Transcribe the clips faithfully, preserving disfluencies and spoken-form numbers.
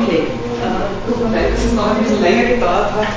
Okay, äh, tut mir leid, dass es noch ein bisschen länger gedauert hat.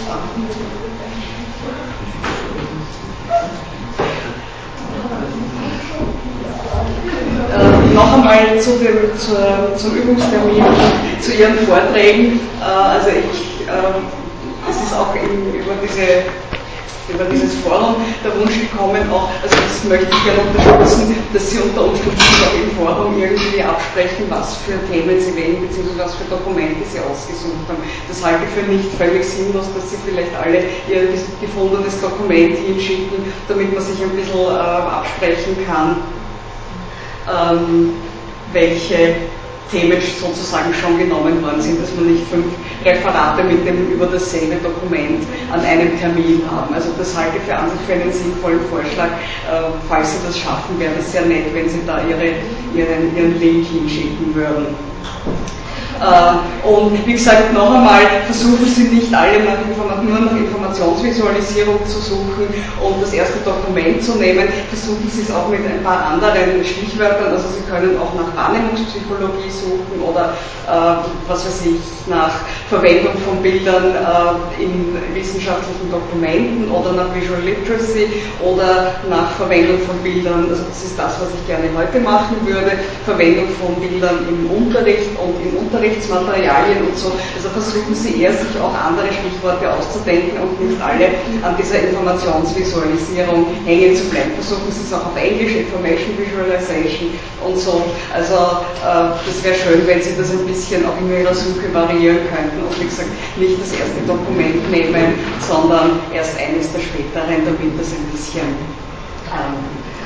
Äh, noch einmal zu dem, zur, zum Übungstermin, zu Ihren Vorträgen. Äh, also ich, äh, es ist auch in, über diese über dieses Forum der Wunsch gekommen, auch, also das möchte ich gerne unterstützen, dass Sie unter Umständen auch im Forum irgendwie absprechen, was für Themen Sie wählen, beziehungsweise was für Dokumente Sie ausgesucht haben. Das halte ich für nicht völlig sinnlos, dass Sie vielleicht alle Ihr gefundenes Dokument hinschicken, damit man sich ein bisschen äh, absprechen kann, ähm, welche Themen sozusagen schon genommen worden sind, dass wir nicht fünf Referate mit dem über dasselbe Dokument an einem Termin haben. Also das halte ich für an sich für einen sinnvollen Vorschlag. Äh, falls Sie das schaffen, wäre das sehr nett, wenn Sie da Ihre, Ihren, Ihren Link hinschicken würden. Äh, und wie gesagt, noch einmal, versuchen Sie nicht alle nach Inform- nur nach Informationsvisualisierung zu suchen und das erste Dokument zu nehmen. Versuchen Sie es auch mit ein paar anderen Stichwörtern. Also Sie können auch nach Wahrnehmungspsychologie suchen oder äh, was weiß ich, nach Verwendung von Bildern äh, in wissenschaftlichen Dokumenten oder nach Visual Literacy oder nach Verwendung von Bildern. Also das ist das, was ich gerne heute machen würde. Verwendung von Bildern im Unterricht und im Unterrichtsmaterialien und so. Also versuchen Sie eher, sich auch andere Stichworte auszudenken und nicht alle an dieser Informationsvisualisierung hängen zu bleiben. Versuchen Sie es auch auf Englisch, Information Visualization und so. Also äh, das wäre schön, wenn Sie das ein bisschen auch in Ihrer Suche variieren könnten und wie gesagt, nicht das erste Dokument nehmen, sondern erst eines der späteren, damit das ein bisschen ähm,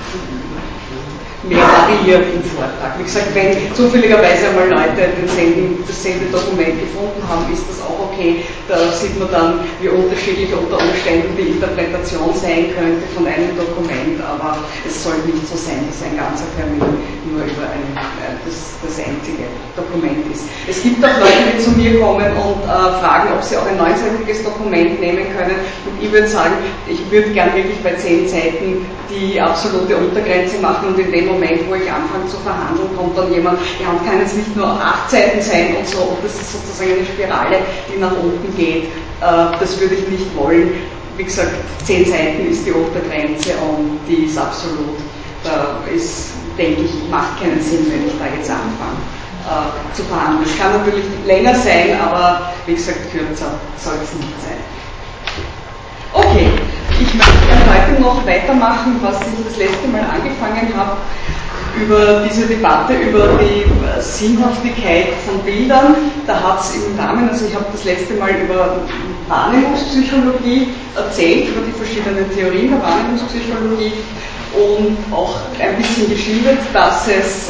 mehr variiert im Vortrag. Wie gesagt, wenn zufälligerweise einmal Leute denselben, dasselbe Dokument gefunden haben, ist das auch okay. Da sieht man dann, wie unterschiedlich unter Umständen die Interpretation sein könnte von einem Dokument, aber es soll nicht so sein, dass ein ganzer Termin nur über ein, das, das einzige Dokument ist. Es gibt auch Leute, die zu mir kommen und äh, fragen, ob sie auch ein neunseitiges Dokument nehmen können. Und ich würde sagen, ich würde gern wirklich bei zehn Seiten die absolute Untergrenze machen und in dem Moment, wo ich anfange zu verhandeln, kommt dann jemand, ja, und kann jetzt nicht nur acht Seiten sein und so, und das ist sozusagen eine Spirale, die nach unten geht. Äh, das würde ich nicht wollen. Wie gesagt, zehn Seiten ist die Untergrenze und die ist absolut, da ist, denke ich, macht keinen Sinn, wenn ich da jetzt anfange äh, zu verhandeln. Es kann natürlich länger sein, aber wie gesagt, kürzer soll es nicht sein. Okay, ich möchte gerne heute noch weitermachen, was ich das letzte Mal angefangen habe, über diese Debatte über die Sinnhaftigkeit von Bildern. Da hat es im Rahmen, also ich habe das letzte Mal über Wahrnehmungspsychologie erzählt, über die verschiedenen Theorien der Wahrnehmungspsychologie und auch ein bisschen geschildert, dass es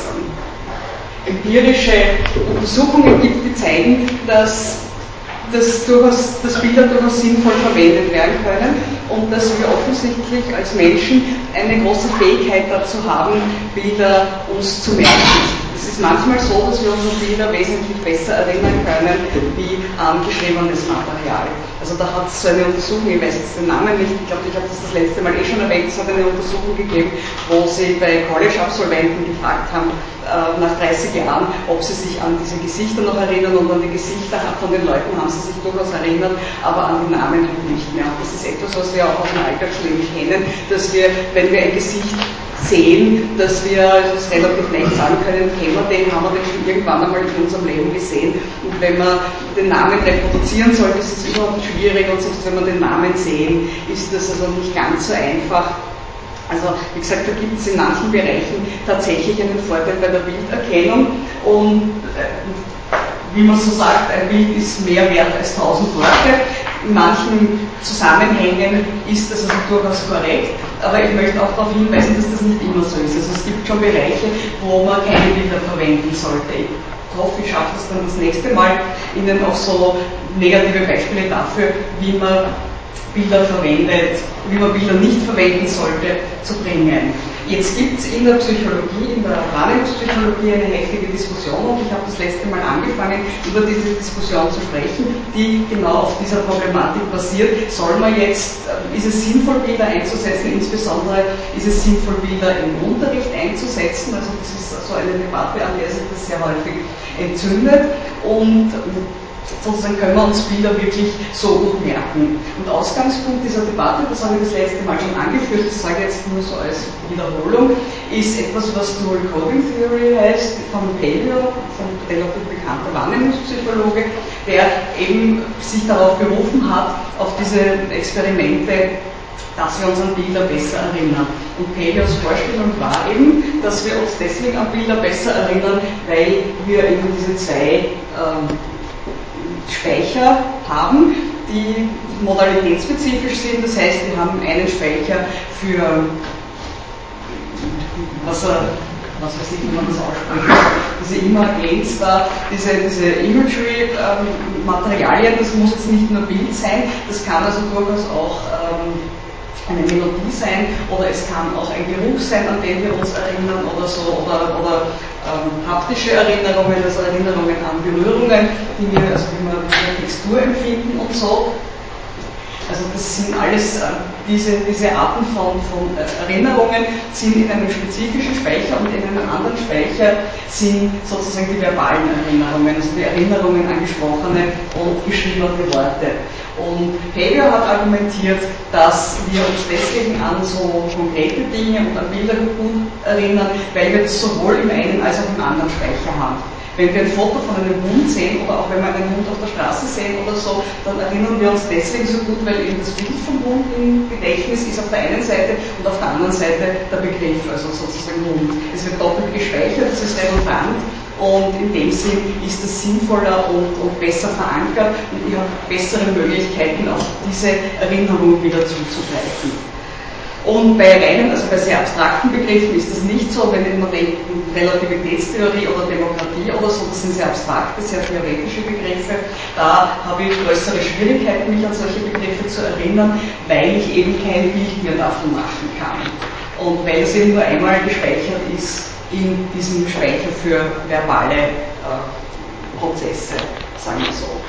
empirische Untersuchungen gibt, die zeigen, dass dass, durchaus, dass Bilder durchaus sinnvoll verwendet werden können und dass wir offensichtlich als Menschen eine große Fähigkeit dazu haben, Bilder uns zu merken. Es ist manchmal so, dass wir uns an Bilder wesentlich besser erinnern können wie an geschriebenes Material. Also da hat es so eine Untersuchung, ich weiß jetzt den Namen nicht, ich glaube, ich habe das das letzte Mal eh schon erwähnt, es hat eine Untersuchung gegeben, wo sie bei College-Absolventen gefragt haben, äh, nach dreißig Jahren, ob sie sich an diese Gesichter noch erinnern, und an die Gesichter von den Leuten haben sie sich durchaus erinnert, aber an die Namen halt nicht mehr. Und das ist etwas, was wir auch aus dem Alltagsleben kennen, dass wir, wenn wir ein Gesicht sehen, dass wir das relativ leicht sagen können, kennen wir den, haben wir den schon irgendwann einmal in unserem Leben gesehen. Und wenn man den Namen reproduzieren soll, ist es überhaupt schwierig, und selbst wenn wir den Namen sehen, ist das also nicht ganz so einfach. Also wie gesagt, da gibt es in manchen Bereichen tatsächlich einen Vorteil bei der Bilderkennung, und äh, wie man so sagt, ein Bild ist mehr wert als tausend Worte. In manchen Zusammenhängen ist das also durchaus korrekt, aber ich möchte auch darauf hinweisen, dass das nicht immer so ist. Also es gibt schon Bereiche, wo man keine Bilder verwenden sollte. Ich hoffe, ich schaffe das dann das nächste Mal, Ihnen auch so negative Beispiele dafür, wie man Bilder verwendet, wie man Bilder nicht verwenden sollte, zu bringen. Jetzt gibt es in der Psychologie, in der Wahrnehmungspsychologie eine heftige Diskussion und ich habe das letzte Mal angefangen, über diese Diskussion zu sprechen, die genau auf dieser Problematik basiert. Soll man jetzt, ist es sinnvoll, Bilder einzusetzen, insbesondere ist es sinnvoll, Bilder im Unterricht einzusetzen, also das ist so eine Debatte, an der sich das sehr häufig entzündet und sozusagen können wir uns Bilder wirklich so gut merken. Und Ausgangspunkt dieser Debatte, das habe ich das letzte Mal schon angeführt, das sage ich jetzt nur so als Wiederholung, ist etwas, was Dual Coding Theory heißt, von Pelliot, von relativ bekannter Wahrnehmungspsychologe, der eben sich darauf berufen hat, auf diese Experimente, dass wir uns an Bilder besser erinnern. Und Pelliots Vorstellung war eben, dass wir uns deswegen an Bilder besser erinnern, weil wir eben diese zwei ähm, Speicher haben, die modalitätsspezifisch sind. Das heißt, wir haben einen Speicher für was, was weiß ich, wie man das ausspricht, diese Imagens da, diese, diese Imagery-Materialien, ähm, das muss jetzt nicht nur Bild sein, das kann also durchaus auch ähm, eine Melodie sein oder es kann auch ein Geruch sein, an den wir uns erinnern oder so, oder, oder ähm, haptische Erinnerungen, also Erinnerungen an Berührungen, die wir, also wie wir eine Textur empfinden und so. Also das sind alles, äh, diese, diese Arten von, von Erinnerungen sind in einem spezifischen Speicher und in einem anderen Speicher sind sozusagen die verbalen Erinnerungen, also die Erinnerungen an gesprochene und geschriebene Worte. Und Pelliot hat argumentiert, dass wir uns deswegen an so konkrete Dinge und an Bilder gut erinnern, weil wir das sowohl im einen als auch im anderen Speicher haben. Wenn wir ein Foto von einem Hund sehen oder auch wenn wir einen Hund auf der Straße sehen oder so, dann erinnern wir uns deswegen so gut, weil eben das Bild vom Hund im Gedächtnis ist auf der einen Seite und auf der anderen Seite der Begriff, also sozusagen Hund. Es wird doppelt gespeichert, das ist redundant und in dem Sinn ist es sinnvoller und, und besser verankert und ihr habt bessere Möglichkeiten, auf diese Erinnerung wieder zuzugreifen. Und bei reinen, also bei sehr abstrakten Begriffen ist das nicht so, wenn man denkt, Relativitätstheorie oder Demokratie oder so, das sind sehr abstrakte, sehr theoretische Begriffe. Da habe ich größere Schwierigkeiten, mich an solche Begriffe zu erinnern, weil ich eben kein Bild mehr davon machen kann. Und weil es eben nur einmal gespeichert ist in diesem Speicher für verbale äh, Prozesse, sagen wir so.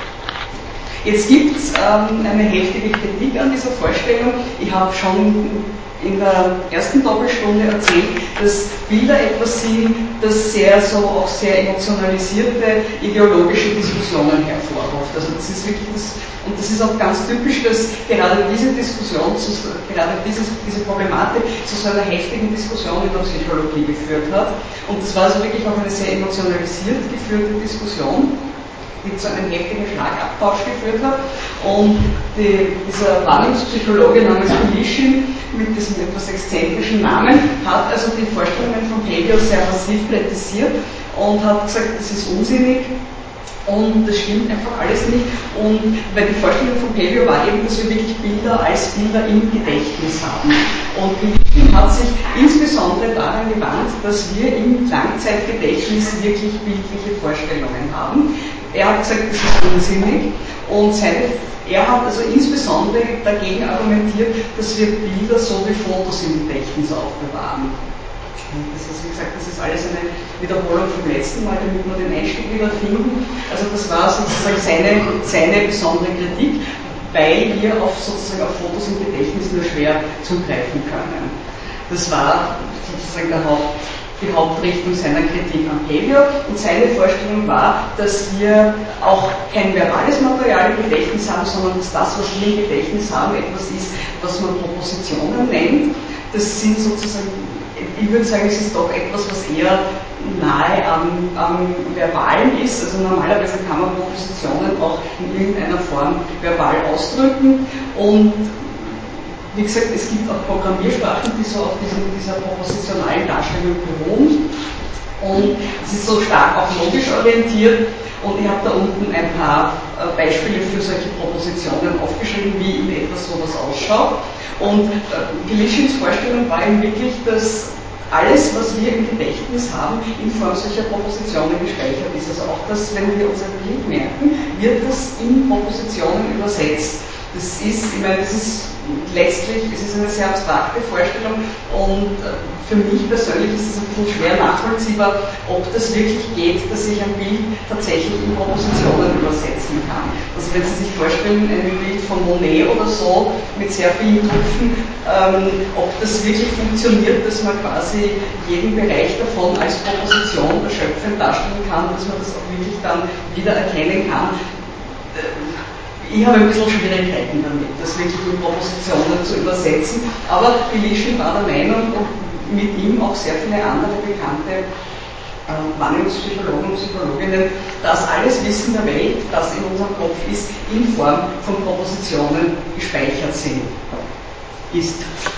Jetzt gibt es ähm, eine heftige Kritik an dieser Vorstellung. Ich habe schon in der ersten Doppelstunde erzählt, dass Bilder etwas sind, das sehr so auch sehr emotionalisierte ideologische Diskussionen hervorruft. Also das ist wirklich das, und das ist auch ganz typisch, dass gerade diese Diskussion, zu, gerade dieses, diese Problematik zu so einer heftigen Diskussion in der Psychologie geführt hat. Und das war also wirklich auch eine sehr emotionalisiert geführte Diskussion, die zu einem heftigen Schlagabtausch geführt hat. Und die, dieser Wahrnehmungspsychologe namens Kulishin mit diesem etwas exzentrischen Namen hat also die Vorstellungen von Pelliot sehr massiv kritisiert und hat gesagt, das ist unsinnig und das stimmt einfach alles nicht. Und weil die Vorstellung von Pelliot war eben, dass wir wirklich Bilder als Bilder im Gedächtnis haben. Und Kulishin hat sich insbesondere daran gewandt, dass wir im Langzeitgedächtnis wirklich bildliche Vorstellungen haben. Er hat gesagt, das ist unsinnig und seine, er hat also insbesondere dagegen argumentiert, dass wir Bilder so wie Fotos im Gedächtnis aufbewahren. Das ist, wie gesagt, das ist alles eine Wiederholung vom letzten Mal, damit wir den Einstieg wieder finden. Also das war sozusagen seine, seine besondere Kritik, weil wir auf, sozusagen auf Fotos im Gedächtnis nur schwer zugreifen können. Das war sozusagen der Haupt. die Hauptrichtung seiner Kritik an Pelliot und seine Vorstellung war, dass wir auch kein verbales Material im Gedächtnis haben, sondern dass das, was wir im Gedächtnis haben, etwas ist, was man Propositionen nennt. Das sind sozusagen, ich würde sagen, es ist doch etwas, was eher nahe am, am Verbalen ist. Also normalerweise kann man Propositionen auch in irgendeiner Form verbal ausdrücken und wie gesagt, es gibt auch Programmiersprachen, die so auf diesem, dieser propositionalen Darstellung beruhen und es ist so stark auch logisch orientiert und ich habe da unten ein paar äh, Beispiele für solche Propositionen aufgeschrieben, wie in etwas sowas ausschaut und äh, Kulishins Vorstellung war eben wirklich, dass alles, was wir im Gedächtnis haben, in Form solcher Propositionen gespeichert ist. Also auch das, wenn wir uns ein Bild merken, wird das in Propositionen übersetzt. Das ist, ich meine, das ist letztlich, es ist eine sehr abstrakte Vorstellung und für mich persönlich ist es ein bisschen schwer nachvollziehbar, ob das wirklich geht, dass ich ein Bild tatsächlich in Propositionen übersetzen kann. Also wenn Sie sich vorstellen, ein Bild von Monet oder so mit sehr vielen Tupfen, ähm, ob das wirklich funktioniert, dass man quasi jeden Bereich davon als Proposition erschöpfend darstellen kann, dass man das auch wirklich dann wieder erkennen kann. Ich habe ein bisschen Schwierigkeiten damit, das wirklich in Propositionen zu übersetzen, aber Pelischin war der Meinung und mit ihm auch sehr viele andere bekannte äh, Wahrnehmungspsychologen und Psychologinnen, dass alles Wissen der Welt, das in unserem Kopf ist, in Form von Propositionen gespeichert sind, ist.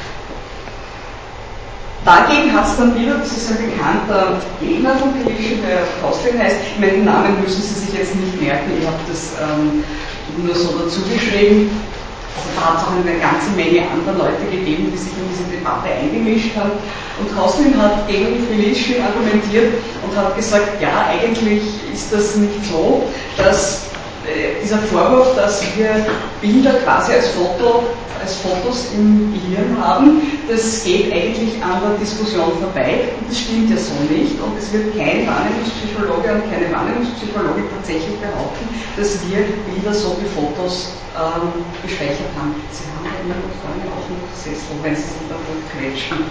Dagegen hat es dann wieder, das ist ein bekannter Gegner von Pelischin, der Kostlin heißt, ich meine, den Namen müssen Sie sich jetzt nicht merken, ich habe das ähm, nur so dazu geschrieben. Also da hat es auch eine ganze Menge anderer Leute gegeben, die sich in diese Debatte eingemischt haben. Und Kostlin hat gegen Pelischin argumentiert und hat gesagt, ja, eigentlich ist das nicht so, dass äh, dieser Vorwurf, dass wir Bilder quasi als Foto, als Fotos im Gehirn haben, das geht eigentlich an der Diskussion vorbei und das stimmt ja so nicht und es wird kein Wahrnehmungspsychologe und keine Wahrnehmungspsychologin tatsächlich behaupten, dass wir Bilder so wie Fotos ähm, gespeichert haben. Sie haben ja immer noch vorne auch noch Sessel, wenn Sie sich davon quetschen.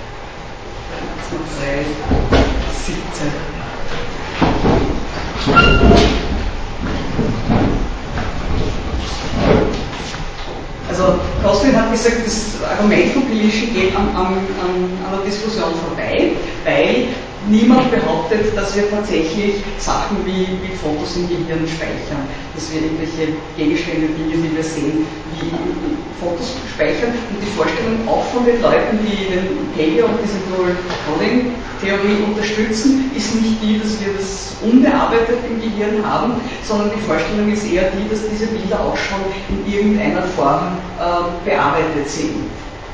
drei siebzehn. Also Kostlin hat gesagt, das Argument von Pelischin geht an, an, an der Diskussion vorbei, weil niemand behauptet, dass wir tatsächlich Sachen wie, wie Fotos im Gehirn speichern, dass wir irgendwelche Gegenstände, Dinge, die wir sehen, wie Fotos speichern. Und die Vorstellung auch von den Leuten, die den Paleo und diese Dual Coding Theorie unterstützen, ist nicht die, dass wir das unbearbeitet im Gehirn haben, sondern die Vorstellung ist eher die, dass diese Bilder auch schon in irgendeiner Form äh, bearbeitet sind.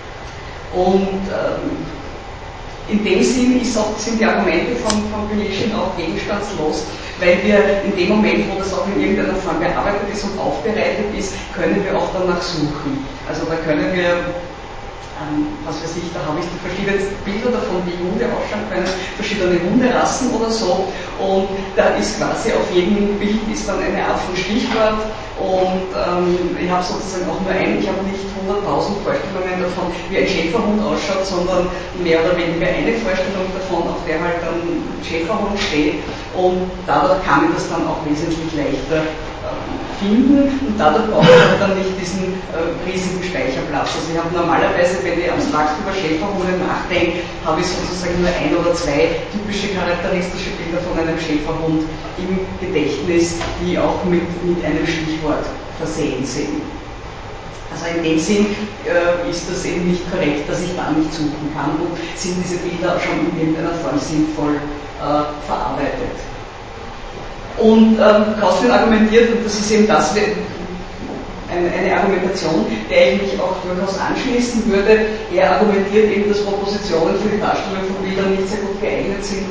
Und ähm, in dem Sinn ist auch, sind die Argumente von, von Pelischin auch gegenstandslos, weil wir in dem Moment, wo das auch in irgendeiner Form bearbeitet ist und aufbereitet ist, können wir auch danach suchen. Also da können wir Ähm, was weiß ich, da habe ich die verschiedensten Bilder davon, wie Hunde ausschauen können, verschiedene Hunderassen oder so, und da ist quasi auf jedem Bild ist dann eine Art von Stichwort und ähm, ich habe sozusagen auch nur ein, ich habe nicht hunderttausend Vorstellungen davon, wie ein Schäferhund ausschaut, sondern mehr oder weniger eine Vorstellung davon, auf der halt dann ein Schäferhund steht, und dadurch kann ich das dann auch wesentlich leichter finden und dadurch brauche ich dann nicht diesen äh, riesigen Speicherplatz. Also ich habe normalerweise, wenn ich abstrakt über Schäferhunde nachdenke, habe ich sozusagen nur ein oder zwei typische charakteristische Bilder von einem Schäferhund im Gedächtnis, die auch mit, mit einem Stichwort versehen sind. Also in dem Sinn äh, ist das eben nicht korrekt, dass ich da nicht suchen kann und sind diese Bilder auch schon in irgendeiner Form sinnvoll äh, verarbeitet. Und ähm, Kostlin argumentiert, und das ist eben das, eine, eine Argumentation, der ich mich auch durchaus anschließen würde, er argumentiert eben, dass Propositionen für die Darstellung von Bildern nicht sehr gut geeignet sind,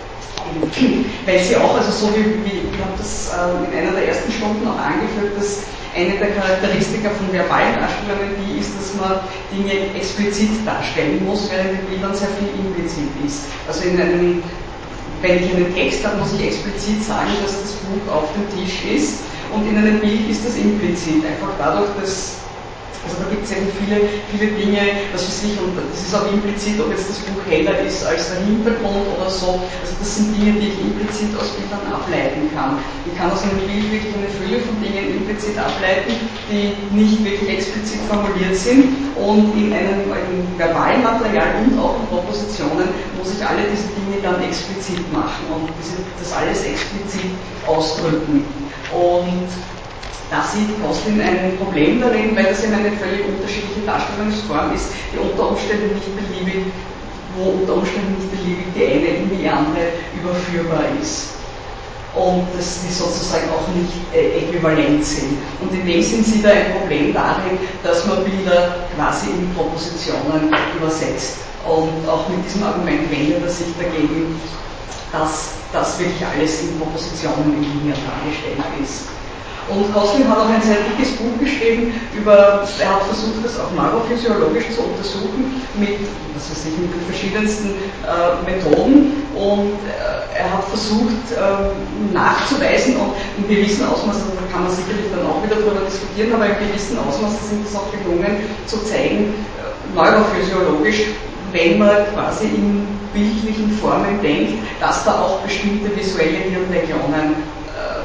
weil sie auch, also so wie, wie ich habe das ähm, in einer der ersten Stunden auch angeführt, dass eine der Charakteristika von verbalen Darstellungen die ist, dass man Dinge explizit darstellen muss, während in Bildern sehr viel implizit ist. Also in einem Wenn ich einen Text habe, muss ich explizit sagen, dass das Buch auf dem Tisch ist, und in einem Bild ist das implizit, einfach dadurch, dass, also da gibt es eben viele, viele Dinge, was weiß ich, und das ist auch implizit, ob jetzt das Buch heller ist als der Hintergrund oder so, also das sind Dinge, die ich implizit aus Bildern ableiten kann. Ich kann aus einem Bild wirklich eine Fülle von Dingen implizit ableiten, die nicht wirklich explizit formuliert sind, und in einem in verbalen Material und auch in Propositionen muss ich alle diese Dinge dann explizit machen und diese, das alles explizit ausdrücken. Und da sieht Kostlin ein Problem darin, weil das eben eine völlig unterschiedliche Darstellungsform ist, die unter Umständen nicht beliebig, wo unter Umständen nicht beliebig die eine in die andere überführbar ist. Und dass die sozusagen auch nicht äh, äquivalent sind. Und in dem Sinn sieht er ein Problem darin, dass man Bilder quasi in Propositionen übersetzt. Und auch mit diesem Argument wendet er sich dagegen, dass das wirklich alles in Propositionen im Gehirn dargestellt ist. Und Koslin hat auch ein sehr dickes Buch geschrieben über, er hat versucht, das auch neurophysiologisch zu untersuchen mit, was weiß ich, mit den verschiedensten äh, Methoden, und äh, er hat versucht äh, nachzuweisen, und in gewissem Ausmaß, also da kann man sicherlich dann auch wieder darüber diskutieren, aber in gewissem Ausmaß sind es auch gelungen zu zeigen, äh, neurophysiologisch, wenn man quasi in bildlichen Formen denkt, dass da auch bestimmte visuelle Hirnregionen äh,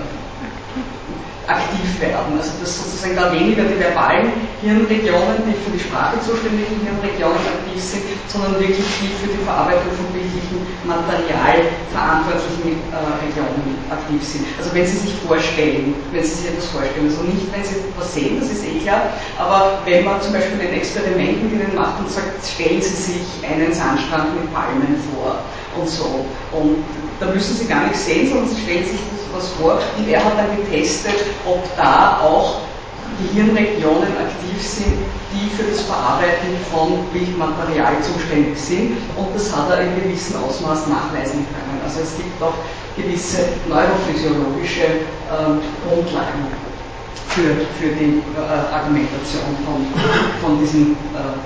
aktiv werden. Also dass sozusagen da weniger die verbalen Hirnregionen, die für die Sprache zuständigen Hirnregionen aktiv sind, sondern wirklich die für die Verarbeitung von bildlichem Material verantwortlichen äh, Regionen aktiv sind. Also wenn Sie sich vorstellen, wenn Sie sich etwas vorstellen, also nicht wenn Sie etwas sehen, das ist eh klar, aber wenn man zum Beispiel ein Experiment mit Ihnen macht und sagt, stellen Sie sich einen Sandstrand mit Palmen vor und so. Und da müssen Sie gar nichts sehen, sondern Sie stellen sich was vor, und er hat dann getestet, ob da auch die Hirnregionen aktiv sind, die für das Verarbeiten von Bildmaterial zuständig sind, und das hat er in gewissem Ausmaß nachweisen können. Also es gibt auch gewisse neurophysiologische ähm, Grundlagen für, für die äh, Argumentation von, von diesen äh,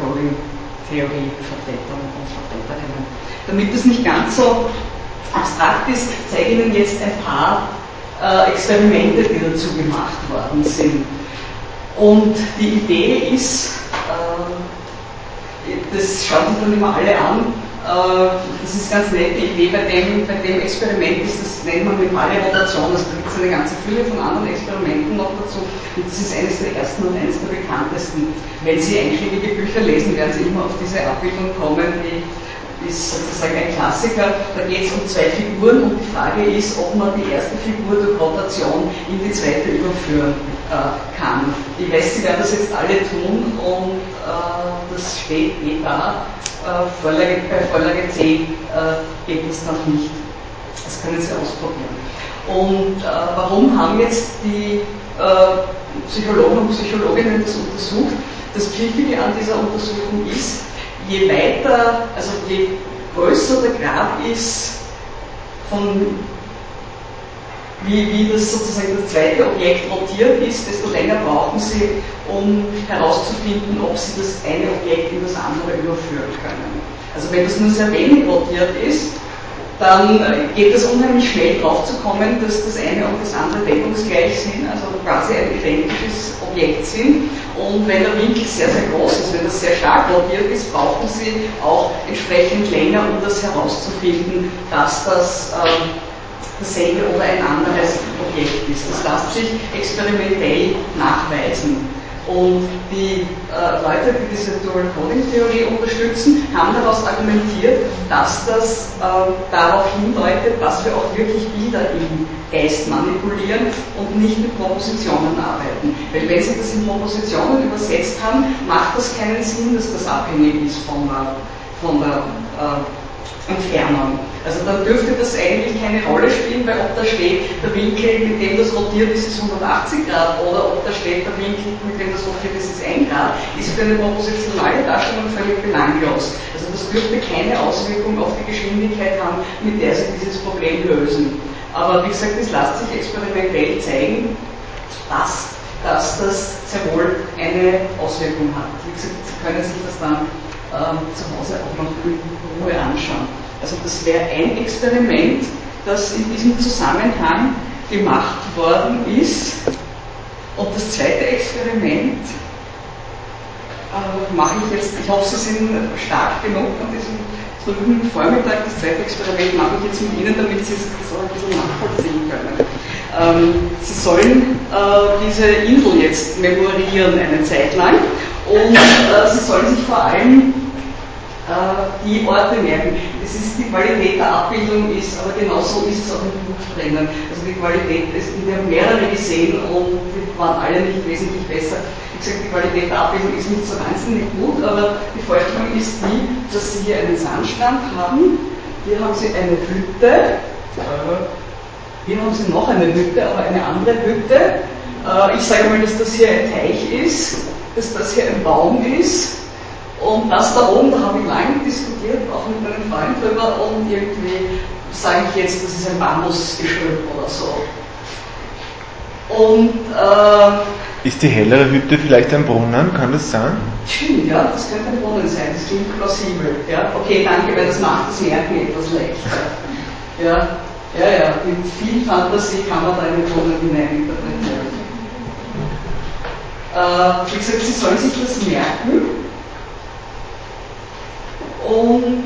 Dual-Coding-Theorie-Vertretern und Vertreterinnen. Damit es nicht ganz so abstrakt ist, zeige ich Ihnen jetzt ein paar äh, Experimente, die dazu gemacht worden sind. Und die Idee ist, äh, das schauen sich dann immer alle an, äh, das ist ganz nett, die Idee bei dem, bei dem Experiment ist, das nennt man mentale Rotation, also da gibt es eine ganze Fülle von anderen Experimenten noch dazu, und das ist eines der ersten und eines der bekanntesten. Wenn Sie einschlägige Bücher lesen, werden Sie immer auf diese Abbildung kommen, die ist sozusagen ein Klassiker. Da geht es um zwei Figuren, und die Frage ist, ob man die erste Figur durch Rotation in die zweite überführen äh, kann. Ich weiß, Sie werden das jetzt alle tun, und äh, das steht eh da. Äh, Vorlage, bei Vorlage zehn äh, geht das noch nicht. Das können Sie ausprobieren. Und äh, warum haben jetzt die äh, Psychologen und Psychologinnen das untersucht? Das Pfiffige an dieser Untersuchung ist, je weiter, also je größer der Grad ist, von wie, wie das sozusagen das zweite Objekt rotiert ist, desto länger brauchen Sie, um herauszufinden, ob Sie das eine Objekt in das andere überführen können. Also wenn das nur sehr wenig rotiert ist, dann geht es unheimlich schnell drauf zu kommen, dass das eine und das andere deckungsgleich sind, also quasi ein identisches Objekt sind. Und wenn der Winkel sehr, sehr groß ist, wenn das sehr stark rotiert ist, brauchen Sie auch entsprechend länger, um das herauszufinden, dass das ähm, dasselbe oder ein anderes Objekt ist. Das lässt sich experimentell nachweisen. Und die äh, Leute, die diese Dual-Coding-Theorie unterstützen, haben daraus argumentiert, dass das äh, darauf hindeutet, dass wir auch wirklich Bilder im Geist manipulieren und nicht mit Propositionen arbeiten. Weil wenn Sie das in Propositionen übersetzt haben, macht das keinen Sinn, dass das abhängig ist von der, von der äh, Entfernung. Also dann dürfte das eigentlich keine Rolle spielen, weil ob da steht, der Winkel, mit dem das rotiert ist, ist hundertachtzig Grad, oder ob da steht, der Winkel, mit dem das rotiert ist, ist ein Grad, ist für eine propositionale Darstellung völlig belanglos. Also das dürfte keine Auswirkung auf die Geschwindigkeit haben, mit der Sie dieses Problem lösen. Aber wie gesagt, es lässt sich experimentell zeigen, dass, dass das sehr wohl eine Auswirkung hat. Wie gesagt, Sie können sich das dann ähm, zu Hause auch noch in Ruhe anschauen. Also das wäre ein Experiment, das in diesem Zusammenhang gemacht worden ist. Und das zweite Experiment äh, mache ich jetzt, ich hoffe, Sie sind stark genug an diesem frühen Vormittag. Das zweite Experiment mache ich jetzt mit Ihnen, damit Sie es so ein bisschen nachvollziehen können. Ähm, Sie sollen äh, diese Insel jetzt memorieren eine Zeit lang, und äh, Sie sollen sich vor allem die Orte merken. Das ist die Qualität der Abbildung ist, aber genauso ist es auch im Buch drinnen. Also die Qualität ist, wir haben mehrere gesehen und die waren alle nicht wesentlich besser. Wie gesagt, die Qualität der Abbildung ist nicht so wahnsinnig gut, aber die Vorstellung ist die, dass Sie hier einen Sandstrand haben, hier haben Sie eine Hütte, hier haben Sie noch eine Hütte, aber eine andere Hütte. Ich sage mal, dass das hier ein Teich ist, dass das hier ein Baum ist. Und das da oben, da habe ich lange diskutiert, auch mit meinem Freund drüber, und irgendwie sage ich jetzt, das ist ein Bambusgestrüpp oder so. Und äh, ist die hellere Hütte vielleicht ein Brunnen? Kann das sein? Stimmt, ja, das könnte ein Brunnen sein, das klingt plausibel. Ja? Okay, danke, weil das macht das Merken etwas leichter. Ja, ja, ja, mit viel Fantasie kann man da einen Brunnen hineininterpretieren. Äh, wie gesagt, Sie sollen sich das merken. Und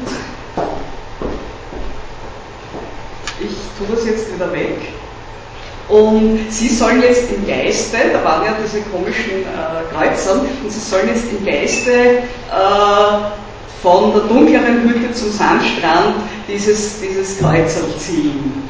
ich tue das jetzt wieder weg. Und Sie sollen jetzt im Geiste, da waren ja diese komischen äh, Kreuzer, und Sie sollen jetzt im Geiste äh, von der dunkleren Hütte zum Sandstrand dieses, dieses Kreuzer ziehen.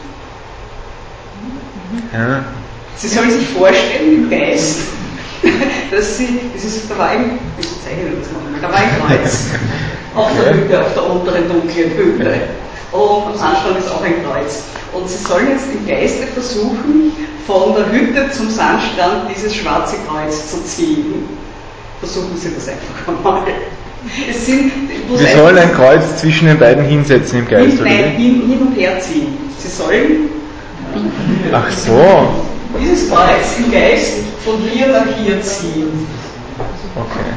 Ja. Sie sollen sich vorstellen im Geist, dass Sie, dieses, da war ein, wieso zeige ich das nochmal, da war ein Kreuz auf der Hütte, auf der unteren dunklen Hütte. Und am Sandstrand ist auch ein Kreuz. Und Sie sollen jetzt im Geiste versuchen, von der Hütte zum Sandstrand dieses schwarze Kreuz zu ziehen. Versuchen Sie das einfach einmal. Es sind, Sie sollen ein Kreuz zwischen den beiden hinsetzen im Geist, hin, nein, hin, hin und her ziehen. Sie sollen Ach so. dieses Kreuz im Geist von hier nach hier ziehen. Okay.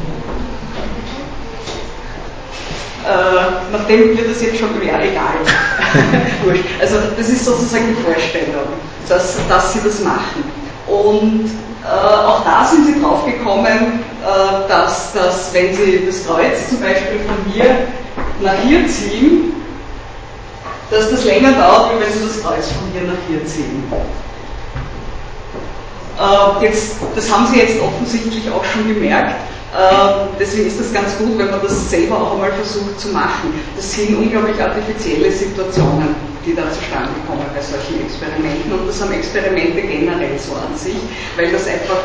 Äh, nachdem wir das jetzt schon, ja, egal. Wurscht. Also das ist sozusagen die Vorstellung, dass, dass sie das machen. Und äh, auch da sind sie draufgekommen, äh, dass, dass wenn sie das Kreuz zum Beispiel von hier nach hier ziehen, dass das länger dauert, wie wenn sie das Kreuz von hier nach hier ziehen. Äh, jetzt, das haben sie jetzt offensichtlich auch schon gemerkt. Uh, deswegen ist das ganz gut, wenn man das selber auch einmal versucht zu machen. Das sind unglaublich artifizielle Situationen, die da zustande kommen bei solchen Experimenten, und das haben Experimente generell so an sich, weil das einfach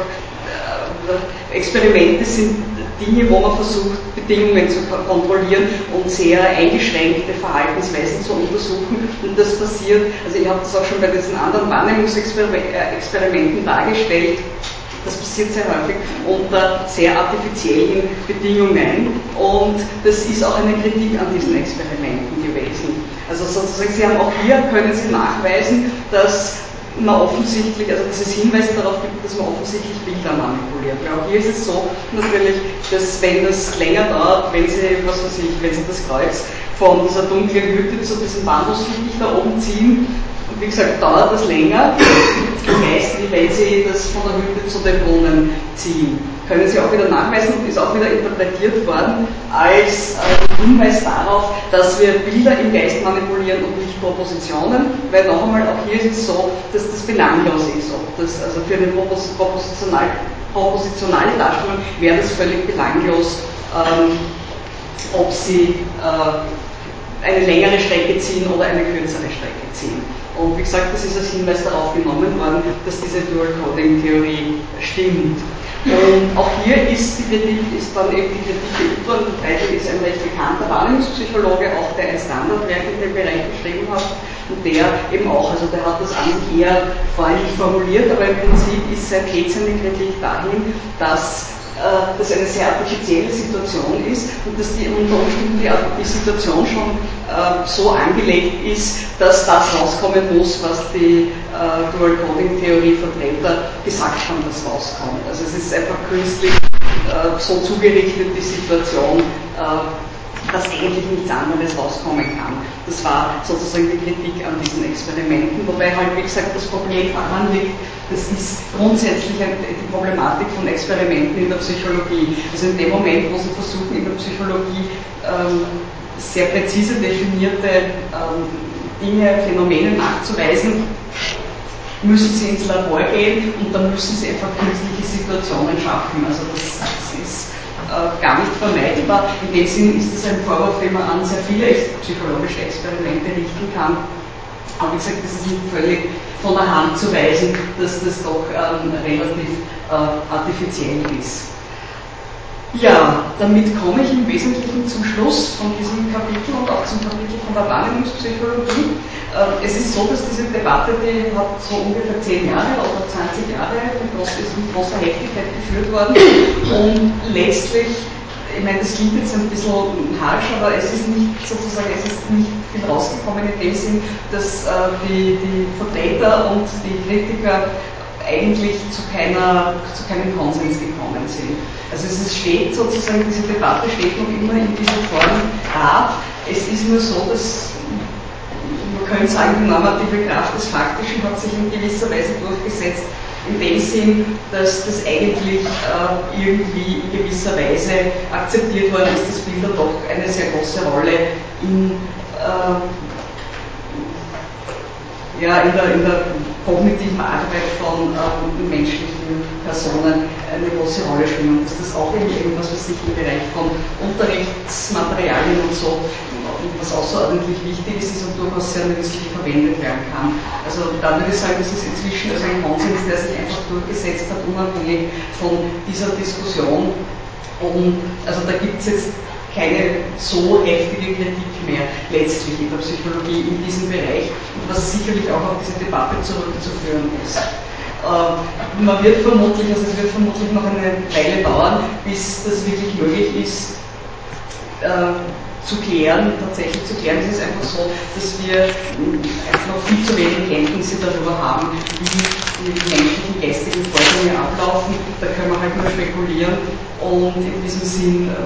äh, Experimente sind Dinge, wo man versucht, Bedingungen zu kontrollieren und sehr eingeschränkte Verhaltensweisen zu untersuchen, und das passiert, also ich habe das auch schon bei diesen anderen Wahrnehmungsexperimenten dargestellt. Das passiert sehr häufig unter sehr artifiziellen Bedingungen, und das ist auch eine Kritik an diesen Experimenten gewesen. Also sozusagen, Sie haben auch hier, können Sie nachweisen, dass man offensichtlich, also dass es Hinweise darauf gibt, dass man offensichtlich Bilder manipuliert. Weil auch hier ist es so, natürlich, dass wenn das länger dauert, wenn Sie, was weiß ich, wenn Sie das Kreuz von dieser dunklen Hütte zu diesem Bambusficht da oben ziehen, wie gesagt, dauert das länger im Geist, wie wenn Sie das von der Hütte zu den Brunnen ziehen. Können Sie auch wieder nachweisen und ist auch wieder interpretiert worden als äh, Hinweis darauf, dass wir Bilder im Geist manipulieren und nicht Propositionen, weil noch einmal, auch hier ist es so, dass das belanglos ist. Ob das, also für eine Propos propositional, propositionale Darstellung wäre das völlig belanglos, ähm, ob Sie äh, eine längere Strecke ziehen oder eine kürzere Strecke ziehen. Und wie gesagt, das ist als Hinweis darauf genommen worden, dass diese Dual-Coding-Theorie stimmt. Und auch hier ist die Kritik, ist dann eben die Kritik geübt worden. Weidel ist ein recht bekannter Wahrnehmungspsychologe, auch der ein Standardwerk in dem Bereich geschrieben hat, und der eben auch, also der hat das an sich eher freundlich formuliert, aber im Prinzip ist sein Weg, seine Kritik dahin, dass das eine sehr artifizielle Situation ist und dass die unter Umständen die, die Situation schon äh, so angelegt ist, dass das rauskommen muss, was die äh, Dual-Coding-Theorie-Vertreter gesagt haben, dass rauskommt. Also es ist einfach künstlich äh, so zugerichtet, die Situation, äh, dass eigentlich nichts anderes rauskommen kann. Das war sozusagen die Kritik an diesen Experimenten, wobei halt, wie gesagt, das Problem daran liegt, das ist grundsätzlich die Problematik von Experimenten in der Psychologie. Also in dem Moment, wo Sie versuchen, in der Psychologie ähm, sehr präzise definierte ähm, Dinge, Phänomene nachzuweisen, müssen Sie ins Labor gehen und dann müssen Sie einfach künstliche Situationen schaffen. Also das, das ist äh, gar nicht vermeidbar. In dem Sinn ist das ein Vorwurf, den man an sehr viele psychologische Experimente richten kann. Aber wie gesagt, das ist nicht völlig von der Hand zu weisen, dass das doch ähm, relativ äh, artifiziell ist. Ja, damit komme ich im Wesentlichen zum Schluss von diesem Kapitel und auch zum Kapitel von der Wahrnehmungspsychologie. Äh, es ist so, dass diese Debatte, die hat so ungefähr zehn Jahre oder zwanzig Jahre in groß, ist mit großer Heftigkeit geführt worden, und letztlich, ich meine, das klingt jetzt ein bisschen harsch, aber es ist nicht sozusagen, es ist nicht viel rausgekommen in dem Sinn, dass äh, die, die Vertreter und die Kritiker eigentlich zu, keiner, zu keinem Konsens gekommen sind. Also es steht sozusagen, diese Debatte steht noch immer in dieser Form da. Es ist nur so, dass man könnte sagen, die normative Kraft des Faktischen hat sich in gewisser Weise durchgesetzt, in dem Sinn, dass das eigentlich äh, irgendwie in gewisser Weise akzeptiert worden ist, dass Bilder doch eine sehr große Rolle in, äh, ja, in, der, in der kognitiven Arbeit von äh, menschlichen Personen eine große Rolle spielen und dass das auch irgendwas, was sich im Bereich von Unterrichtsmaterialien und so, was außerordentlich wichtig ist, ist und durchaus sehr nützlich verwendet werden kann. Also da würde ich sagen, das ist inzwischen also ein Konsens, der sich einfach durchgesetzt hat, unabhängig von dieser Diskussion. Und also da gibt es jetzt keine so heftige Kritik mehr letztlich in der Psychologie in diesem Bereich, was sicherlich auch auf diese Debatte zurückzuführen ist. Äh, man wird vermutlich, also es wird vermutlich noch eine Weile dauern, bis das wirklich möglich ist, äh, zu klären, tatsächlich zu klären. Es ist einfach so, dass wir einfach noch viel zu wenig Kenntnisse darüber haben, wie die menschlichen geistigen Vorgänge ablaufen. Da können wir halt nur spekulieren und in diesem Sinn äh,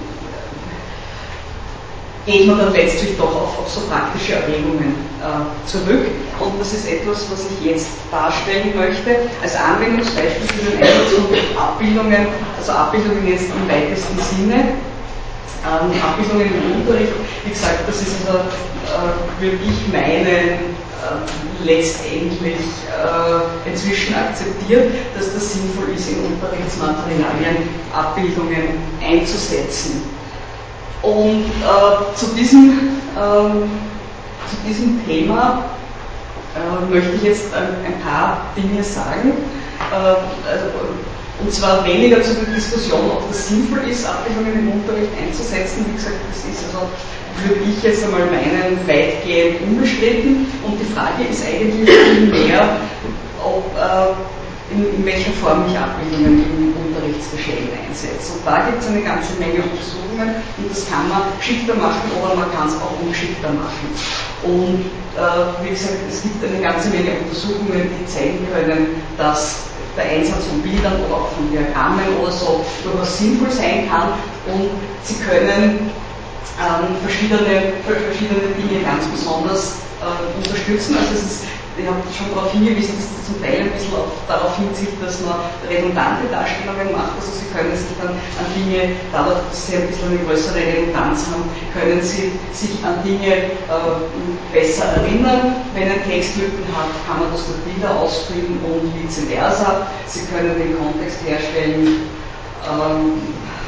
geht man dann letztlich doch auf, auf so praktische Erwägungen äh, zurück. Und das ist etwas, was ich jetzt darstellen möchte, als Anwendungsbeispiel für den Einsatz von Abbildungen, also Abbildungen jetzt im weitesten Sinne. Ähm, Abbildungen im Unterricht, wie gesagt, das ist also, äh, würde ich meinen, äh, letztendlich äh, inzwischen akzeptiert, dass das sinnvoll ist, in Unterrichtsmaterialien Abbildungen einzusetzen. Und äh, zu, diesem, ähm, zu diesem Thema äh, möchte ich jetzt ein, ein paar Dinge sagen. Äh, also, und zwar weniger zu der Diskussion, ob das sinnvoll ist, Abbildungen im Unterricht einzusetzen. Wie gesagt, das ist also, würde ich jetzt einmal meinen, weitgehend unbestritten. Und die Frage ist eigentlich viel mehr, ob äh, In, in welcher Form ich Abbildungen im Unterrichtsgeschehen einsetze. Und da gibt es eine ganze Menge Untersuchungen und das kann man schickter machen oder man kann es auch ungeschickter machen. Und äh, wie gesagt, es gibt eine ganze Menge Untersuchungen, die zeigen können, dass der Einsatz von Bildern oder auch von Diagrammen oder so durchaus sinnvoll sein kann und sie können ähm, verschiedene, verschiedene Dinge ganz besonders äh, unterstützen. Also es ist Ich habe schon darauf hingewiesen, dass das zum Teil ein bisschen auf, darauf hinzieht, dass man redundante Darstellungen macht. Also Sie können sich dann an Dinge, dadurch, dass Sie ein bisschen eine größere Redundanz haben, können Sie sich an Dinge äh, besser erinnern. Wenn ein Text Lücken hat, kann man das durch Bilder ausfüllen und vice versa. Sie können den Kontext herstellen. Ähm,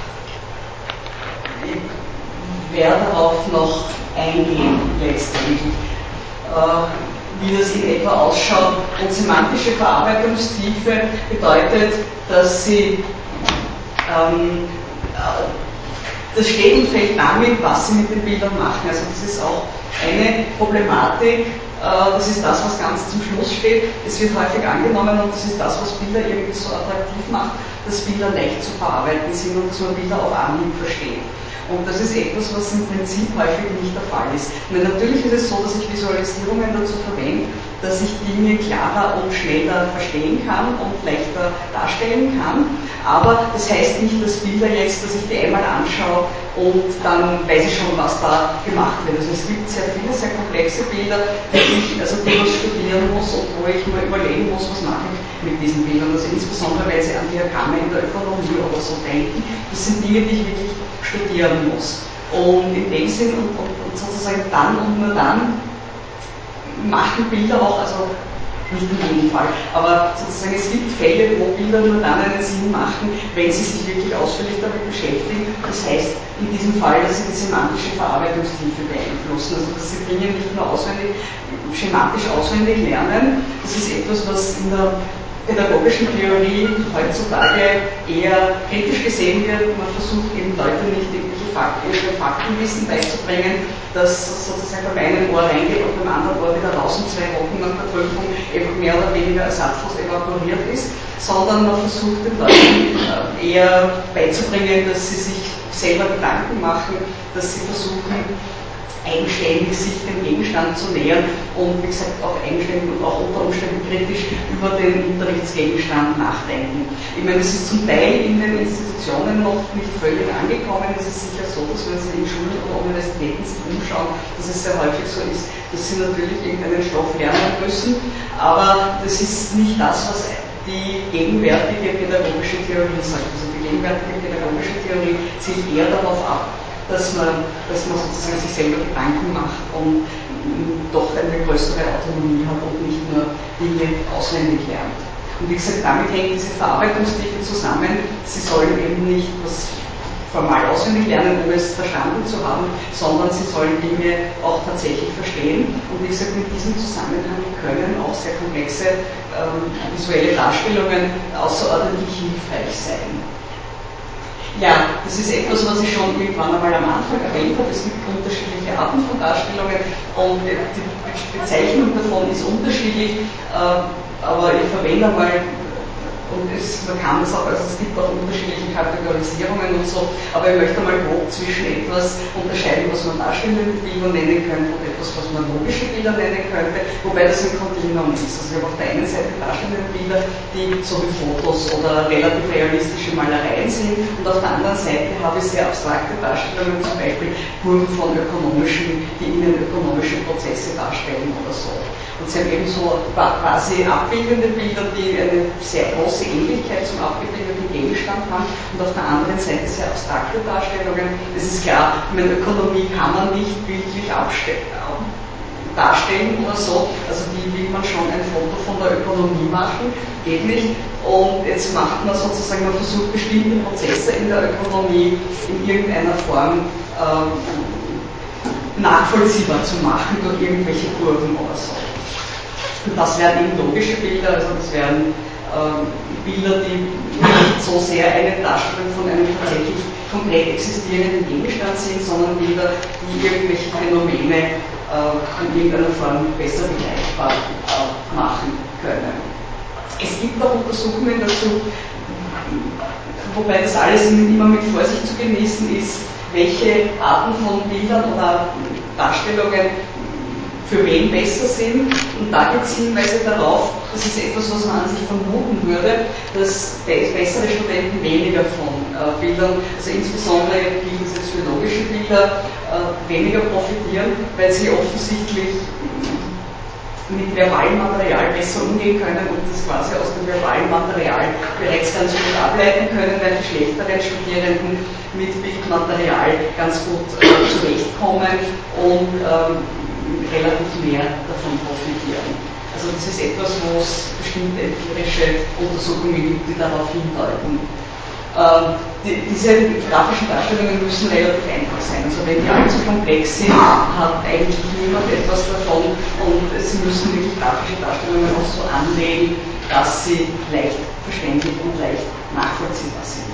ich werde darauf noch eingehen, letztendlich. Äh, wie das in etwa ausschaut. Und semantische Verarbeitungstiefe bedeutet, dass sie, ähm, das steht und fällt damit, was sie mit den Bildern machen. Also das ist auch eine Problematik, äh, das ist das, was ganz zum Schluss steht. Es wird häufig angenommen und das ist das, was Bilder irgendwie so attraktiv macht, dass Bilder leicht zu verarbeiten sind und dass man Bilder auf Anhieb versteht. Und das ist etwas, was im Prinzip häufig nicht der Fall ist. Meine, natürlich ist es so, dass ich Visualisierungen dazu verwende, dass ich Dinge klarer und schneller verstehen kann und leichter darstellen kann. Aber das heißt nicht, dass Bilder jetzt, dass ich die einmal anschaue und dann weiß ich schon, was da gemacht wird. Also es gibt sehr viele, sehr komplexe Bilder, die ich also durchaus studieren muss und wo ich mal überlegen muss, was mache ich mit diesen Bildern. Also insbesondere, weil sie an Diagramme in der Ökonomie oder so denken. Das sind Dinge, die ich wirklich studieren muss. Und in dem Sinn und, und, und sozusagen dann und nur dann machen Bilder auch, also nicht in jedem Fall, aber sozusagen es gibt Fälle, wo Bilder nur dann einen Sinn machen, wenn sie sich wirklich ausführlich damit beschäftigen. Das heißt in diesem Fall, dass sie die semantische Verarbeitungstiefe beeinflussen, also dass sie Dinge nicht nur auswendig, schematisch auswendig lernen. Das ist etwas, was in der pädagogischen Theorie heutzutage eher kritisch gesehen wird. Man versucht eben Leute nicht irgendwelche Fakten, Faktenwissen beizubringen, das sozusagen beim einen Ohr reingeht und beim anderen Ohr wieder raus und zwei Wochen nach der Prüfung eben mehr oder weniger ersatzlos evaporiert ist, sondern man versucht den Leuten eher beizubringen, dass sie sich selber Gedanken machen, dass sie versuchen, eigenständig sich dem Gegenstand zu nähern und wie gesagt auch eigenständig und auch unter Umständen kritisch über den Unterrichtsgegenstand nachdenken. Ich meine, das ist zum Teil in den Institutionen noch nicht völlig angekommen. Es ist sicher so, dass wenn Sie in Schulen oder Universitäten sich umschauen, dass es sehr häufig so ist, dass Sie natürlich irgendeinen Stoff lernen müssen, aber das ist nicht das, was die gegenwärtige pädagogische Theorie sagt. Also die gegenwärtige pädagogische Theorie zielt eher darauf ab, dass man, dass man sozusagen sich selber Gedanken macht und m, doch eine größere Autonomie hat und nicht nur Dinge auswendig lernt. Und wie gesagt, damit hängt diese Verarbeitungstiefe zusammen. Sie sollen eben nicht was formal auswendig lernen, um es verstanden zu haben, sondern sie sollen Dinge auch tatsächlich verstehen. Und wie gesagt, in diesem Zusammenhang können auch sehr komplexe ähm, visuelle Darstellungen außerordentlich hilfreich sein. Ja, das ist etwas, was ich schon irgendwann einmal am Anfang erwähnt habe. Es gibt unterschiedliche Arten von Darstellungen und die Bezeichnung davon ist unterschiedlich, äh, aber ich verwende einmal, und es, man kann es auch, also es gibt auch unterschiedliche Kategorisierungen und so, aber ich möchte mal grob zwischen etwas unterscheiden, was man darstellende Bilder nennen könnte und etwas, was man logische Bilder nennen könnte, wobei das ein Kontinuum ist. Also ich habe auf der einen Seite darstellende Bilder, die so wie Fotos oder relativ realistische Malereien sind, und auf der anderen Seite habe ich sehr abstrakte Darstellungen, zum Beispiel Burgen von ökonomischen, die ihnen ökonomische Prozesse darstellen oder so. Und sie haben eben so quasi abbildende Bilder, die eine sehr große Ähnlichkeit zum abgebildeten Gegenstand haben, und auf der anderen Seite sehr abstrakte Darstellungen. Es ist klar, meine Ökonomie kann man nicht bildlich darstellen oder so, also wie will man schon ein Foto von der Ökonomie machen, geht nicht. Und jetzt macht man sozusagen, man versucht bestimmte Prozesse in der Ökonomie in irgendeiner Form äh, nachvollziehbar zu machen durch irgendwelche Kurven oder so. Und das wären eben logische Bilder, also das wären ähm, Bilder, die nicht so sehr eine Darstellung von einem tatsächlich konkret existierenden Gegenstand sind, sondern Bilder, die irgendwelche Phänomene äh, in irgendeiner Form besser begreifbar äh, machen können. Es gibt auch Untersuchungen dazu, wobei das alles immer mit Vorsicht zu genießen ist, welche Arten von Bildern oder Darstellungen für wen besser sind. Und da gibt es Hinweise darauf, das ist etwas, was man an sich vermuten würde, dass bessere Studenten weniger von äh, Bildern, also insbesondere gilt es jetzt für logische Bilder, äh, weniger profitieren, weil sie offensichtlich mit verbalem Material besser umgehen können und das quasi aus dem verbalen Material bereits ganz gut ableiten können, weil die schlechteren Studierenden mit Bildmaterial ganz gut äh, zurechtkommen und ähm, relativ mehr davon profitieren. Also das ist etwas, wo es bestimmte empirische Untersuchungen gibt, die darauf hindeuten. Ähm, die, diese grafischen Darstellungen müssen relativ einfach sein. Also wenn die allzu komplex sind, hat eigentlich niemand etwas davon, und sie müssen wirklich grafische Darstellungen auch so anlegen, dass sie leicht verständlich und leicht nachvollziehbar sind.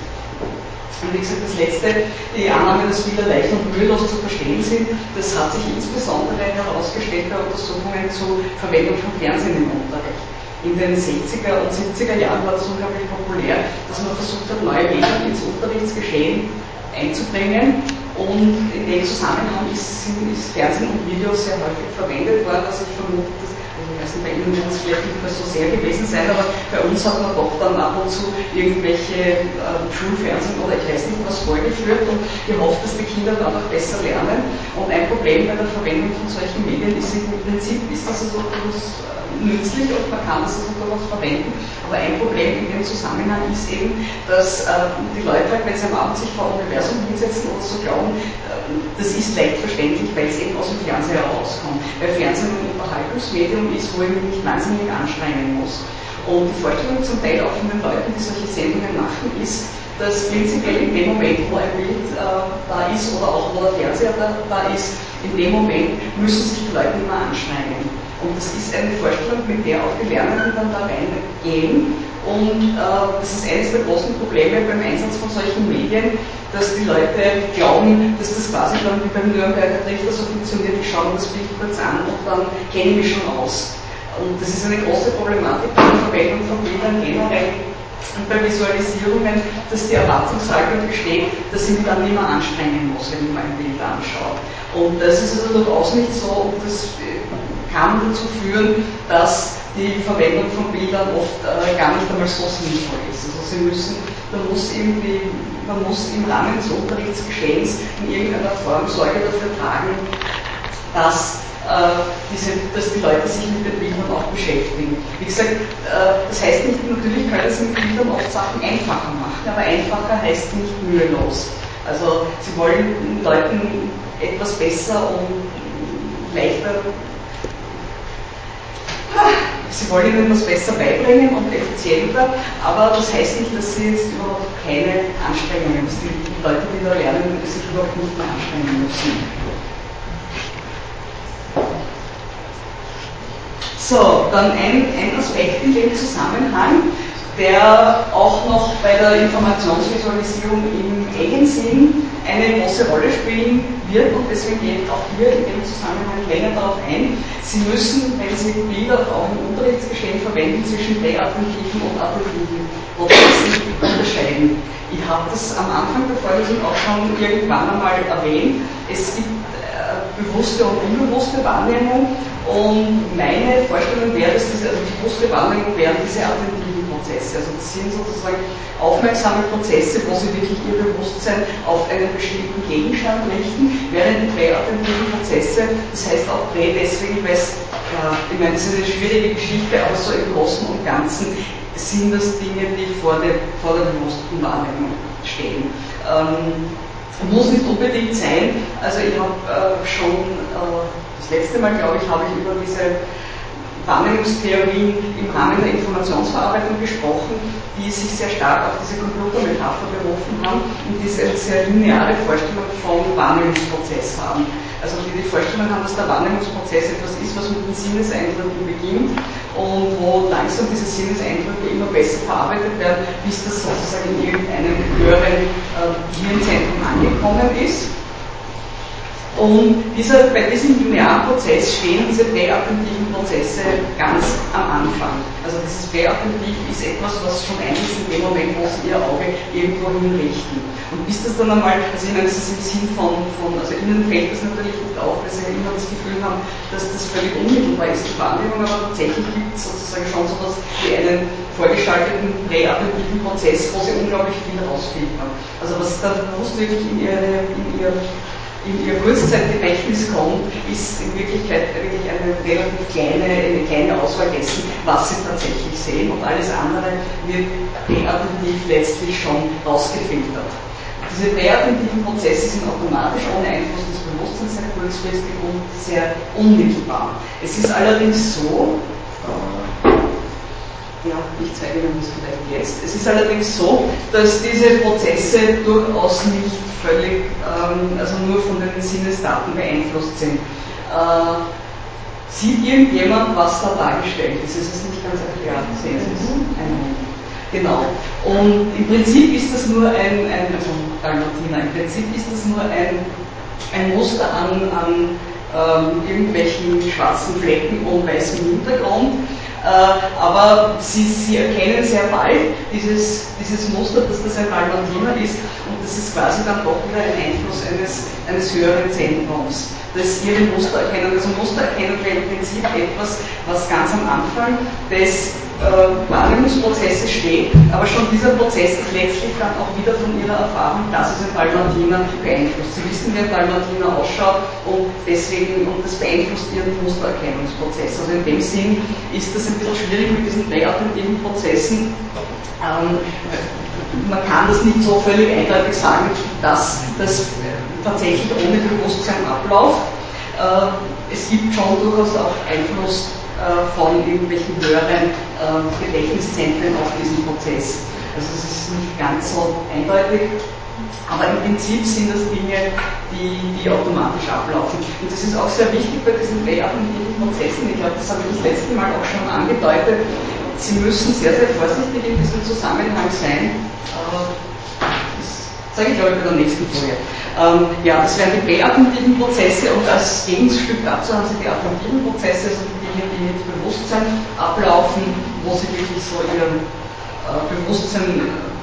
Und wie gesagt, das letzte, die Annahme, dass Bilder leicht und mühelos zu verstehen sind, das hat sich insbesondere herausgestellt bei Untersuchungen zur Verwendung von Fernsehen im Unterricht. In den sechziger und siebziger Jahren war das unglaublich populär, dass man versucht hat, neue Medien ins Unterrichtsgeschehen einzubringen. Und in dem Zusammenhang ist, ist Fernsehen und Video sehr häufig verwendet worden. Also ich vermute, dass, also ich weiß nicht, bei Ihnen wird es vielleicht nicht mehr so sehr gewesen sein, aber bei uns hat man doch dann ab und zu irgendwelche äh, Schulfernsehen oder ich weiß nicht was vorgeführt und gehofft, dass die Kinder dadurch besser lernen. Und ein Problem bei der Verwendung von solchen Medien ist im Prinzip, ist das also durchaus nützlich und man kann das also durchaus verwenden. Aber ein Problem in dem Zusammenhang ist eben, dass äh, die Leute, wenn sie am Abend sich vor Universum hinsetzen oder so glauben, äh, das ist leicht verständlich, weil es eben aus dem Fernseher rauskommt. Weil Fernsehen ein Unterhaltungsmedium ist, wo ich mich nicht wahnsinnig anstrengen muss. Und die Vorstellung zum Teil auch von den Leuten, die solche Sendungen machen, ist, dass prinzipiell in dem Moment, wo ein Bild äh, da ist oder auch wo der Fernseher da, da ist, in dem Moment müssen sich die Leute immer anstrengen. Und das ist eine Vorstellung, mit der auch die Lernenden dann da reingehen. Und äh, das ist eines der großen Probleme beim Einsatz von solchen Medien, dass die Leute glauben, dass das quasi dann wie beim Nürnberger Trichter so funktioniert, ich schaue mir das Bild kurz an und dann kenne ich mich schon aus. Und das ist eine große Problematik bei der Verwendung von Bildern generell und bei Visualisierungen, dass die Erwartungshaltung besteht, dass ich mich dann nicht mehr anstrengen muss, wenn ich mir ein Bild anschaue. Und das ist also durchaus nicht so, und das kann dazu führen, dass die Verwendung von Bildern oft äh, gar nicht einmal so sinnvoll ist. Also sie müssen, man muss irgendwie, man muss im Rahmen des Unterrichtsgeschehens in irgendeiner Form Sorge dafür tragen, dass, äh, diese, dass die Leute sich mit den Bildern auch beschäftigen. Wie gesagt, äh, das heißt nicht, natürlich können sie mit Bildern oft Sachen einfacher machen, aber einfacher heißt nicht mühelos. Also sie wollen den Leuten etwas besser und leichter, sie wollen ihnen etwas besser beibringen und effizienter, aber das heißt nicht, dass sie jetzt überhaupt keine Anstrengungen, dass die Leute, die da lernen, sich überhaupt nicht mehr anstrengen müssen. So, dann ein, ein Aspekt in dem Zusammenhang, der auch noch bei der Informationsvisualisierung im engen Sinn eine große Rolle spielen wird, und deswegen gehe ich auch hier in dem Zusammenhang länger darauf ein. Sie müssen, wenn Sie Bilder auch im Unterrichtsgeschehen verwenden, zwischen präattentiven und attentiven Prozessen unterscheiden. Ich habe das am Anfang der Vorlesung auch schon irgendwann einmal erwähnt. Es gibt äh, bewusste und unbewusste Wahrnehmung, und meine Vorstellung wäre, dass diese, also die bewusste Wahrnehmung wären diese attentiven Prozesse. Also das sind sozusagen aufmerksame Prozesse, wo sie wirklich ihr Bewusstsein auf einen bestimmten Gegenstand richten, während die präattentiven Prozesse, das heißt auch prä deswegen, weil es, ja, ich meine, es ist eine schwierige Geschichte, aber so im Großen und Ganzen sind das Dinge, die vor der, vor der bewussten Wahrnehmung stehen. Ähm, muss nicht unbedingt sein, also ich habe äh, schon äh, das letzte Mal, glaube ich, habe ich über diese Wahrnehmungstheorien im Rahmen der Informationsverarbeitung gesprochen, die sich sehr stark auf diese Computermetapher berufen haben und die eine sehr lineare Vorstellung vom Wahrnehmungsprozess haben. Also die die Vorstellung haben, dass der Wahrnehmungsprozess etwas ist, was mit den Sinneseindrücken beginnt und wo langsam diese Sinneseindrücke immer besser verarbeitet werden, bis das sozusagen in irgendeinem höheren äh, Hirnzentrum angekommen ist. Und dieser, bei diesem linearen Prozess stehen diese präattentiven Prozesse ganz am Anfang. Also dieses präattentiv ist etwas, was schon einsetzt in dem Moment, wo sie ihr Auge irgendwo hinrichten. Und bis das dann einmal, also ich meine, das ist im Sinn von, von, also ihnen fällt das natürlich nicht auf, weil sie immer das Gefühl haben, dass das völlig unmittelbar ist, die Wahrnehmung, aber tatsächlich gibt es sozusagen schon so etwas wie einen vorgeschalteten präattentiven Prozess, wo sie unglaublich viel rausfiltern. Also was dann bewusst wirklich in ihre, in ihr in ihr Kurzzeitgedächtnis kommt, ist in Wirklichkeit wirklich eine relativ kleine, eine kleine Auswahl dessen, was sie tatsächlich sehen, und alles andere wird präattentiv letztlich schon rausgefiltert. Diese präattentiven Prozesse sind automatisch ohne Einfluss des Bewusstseins sehr kurzfristig und sehr unmittelbar. Es ist allerdings so, ja, ich zeige Ihnen das vielleicht jetzt. Es ist allerdings so, dass diese Prozesse durchaus nicht völlig, ähm, also nur von den Sinnesdaten beeinflusst sind. Äh, sieht irgendjemand, was da dargestellt ist? Es ist nicht ganz erklärt. Sehen Sie es? Ein Moment. Genau. Und im Prinzip ist das nur ein, ein also Dalmatiner, im Prinzip ist das nur ein, ein Muster an, an ähm, irgendwelchen schwarzen Flecken und weißem Hintergrund. Äh, aber Sie, Sie erkennen sehr bald dieses, dieses Muster, dass das ein Dalmatiner ist, und das ist quasi dann doch wieder ein Einfluss eines, eines höheren Zentrums, das Ihre Muster erkennen. Also Muster erkennen wäre im Prinzip etwas, was ganz am Anfang des äh, Wahrnehmungsprozesses steht, aber schon dieser Prozess ist letztlich dann auch wieder von Ihrer Erfahrung, dass es ein Dalmatiner beeinflusst. Sie wissen, wie ein Dalmatiner ausschaut, und deswegen, und das beeinflusst Ihren Mustererkennungsprozess. Also in dem Sinn ist das ein bisschen schwierig mit diesen präattentiven Prozessen. Ähm, man kann das nicht so völlig eindeutig sagen, dass das tatsächlich ohne Bewusstsein abläuft. Äh, es gibt schon durchaus auch Einfluss äh, von irgendwelchen höheren äh, Gedächtniszentren auf diesen Prozess. Also es ist nicht ganz so eindeutig. Aber im Prinzip sind das Dinge, die, die automatisch ablaufen. Und das ist auch sehr wichtig bei diesen präattentiven Prozessen. Ich glaube, das habe ich das letzte Mal auch schon angedeutet. Sie müssen sehr, sehr vorsichtig in diesem Zusammenhang sein. Das sage ich, glaube ich, bei der nächsten Folie. Ähm, ja, das wären die präattentiven Prozesse, und als Gegenstück dazu haben Sie die attentiven Prozesse, also die Dinge, die mit Bewusstsein ablaufen, wo Sie wirklich so Ihren äh, Bewusstsein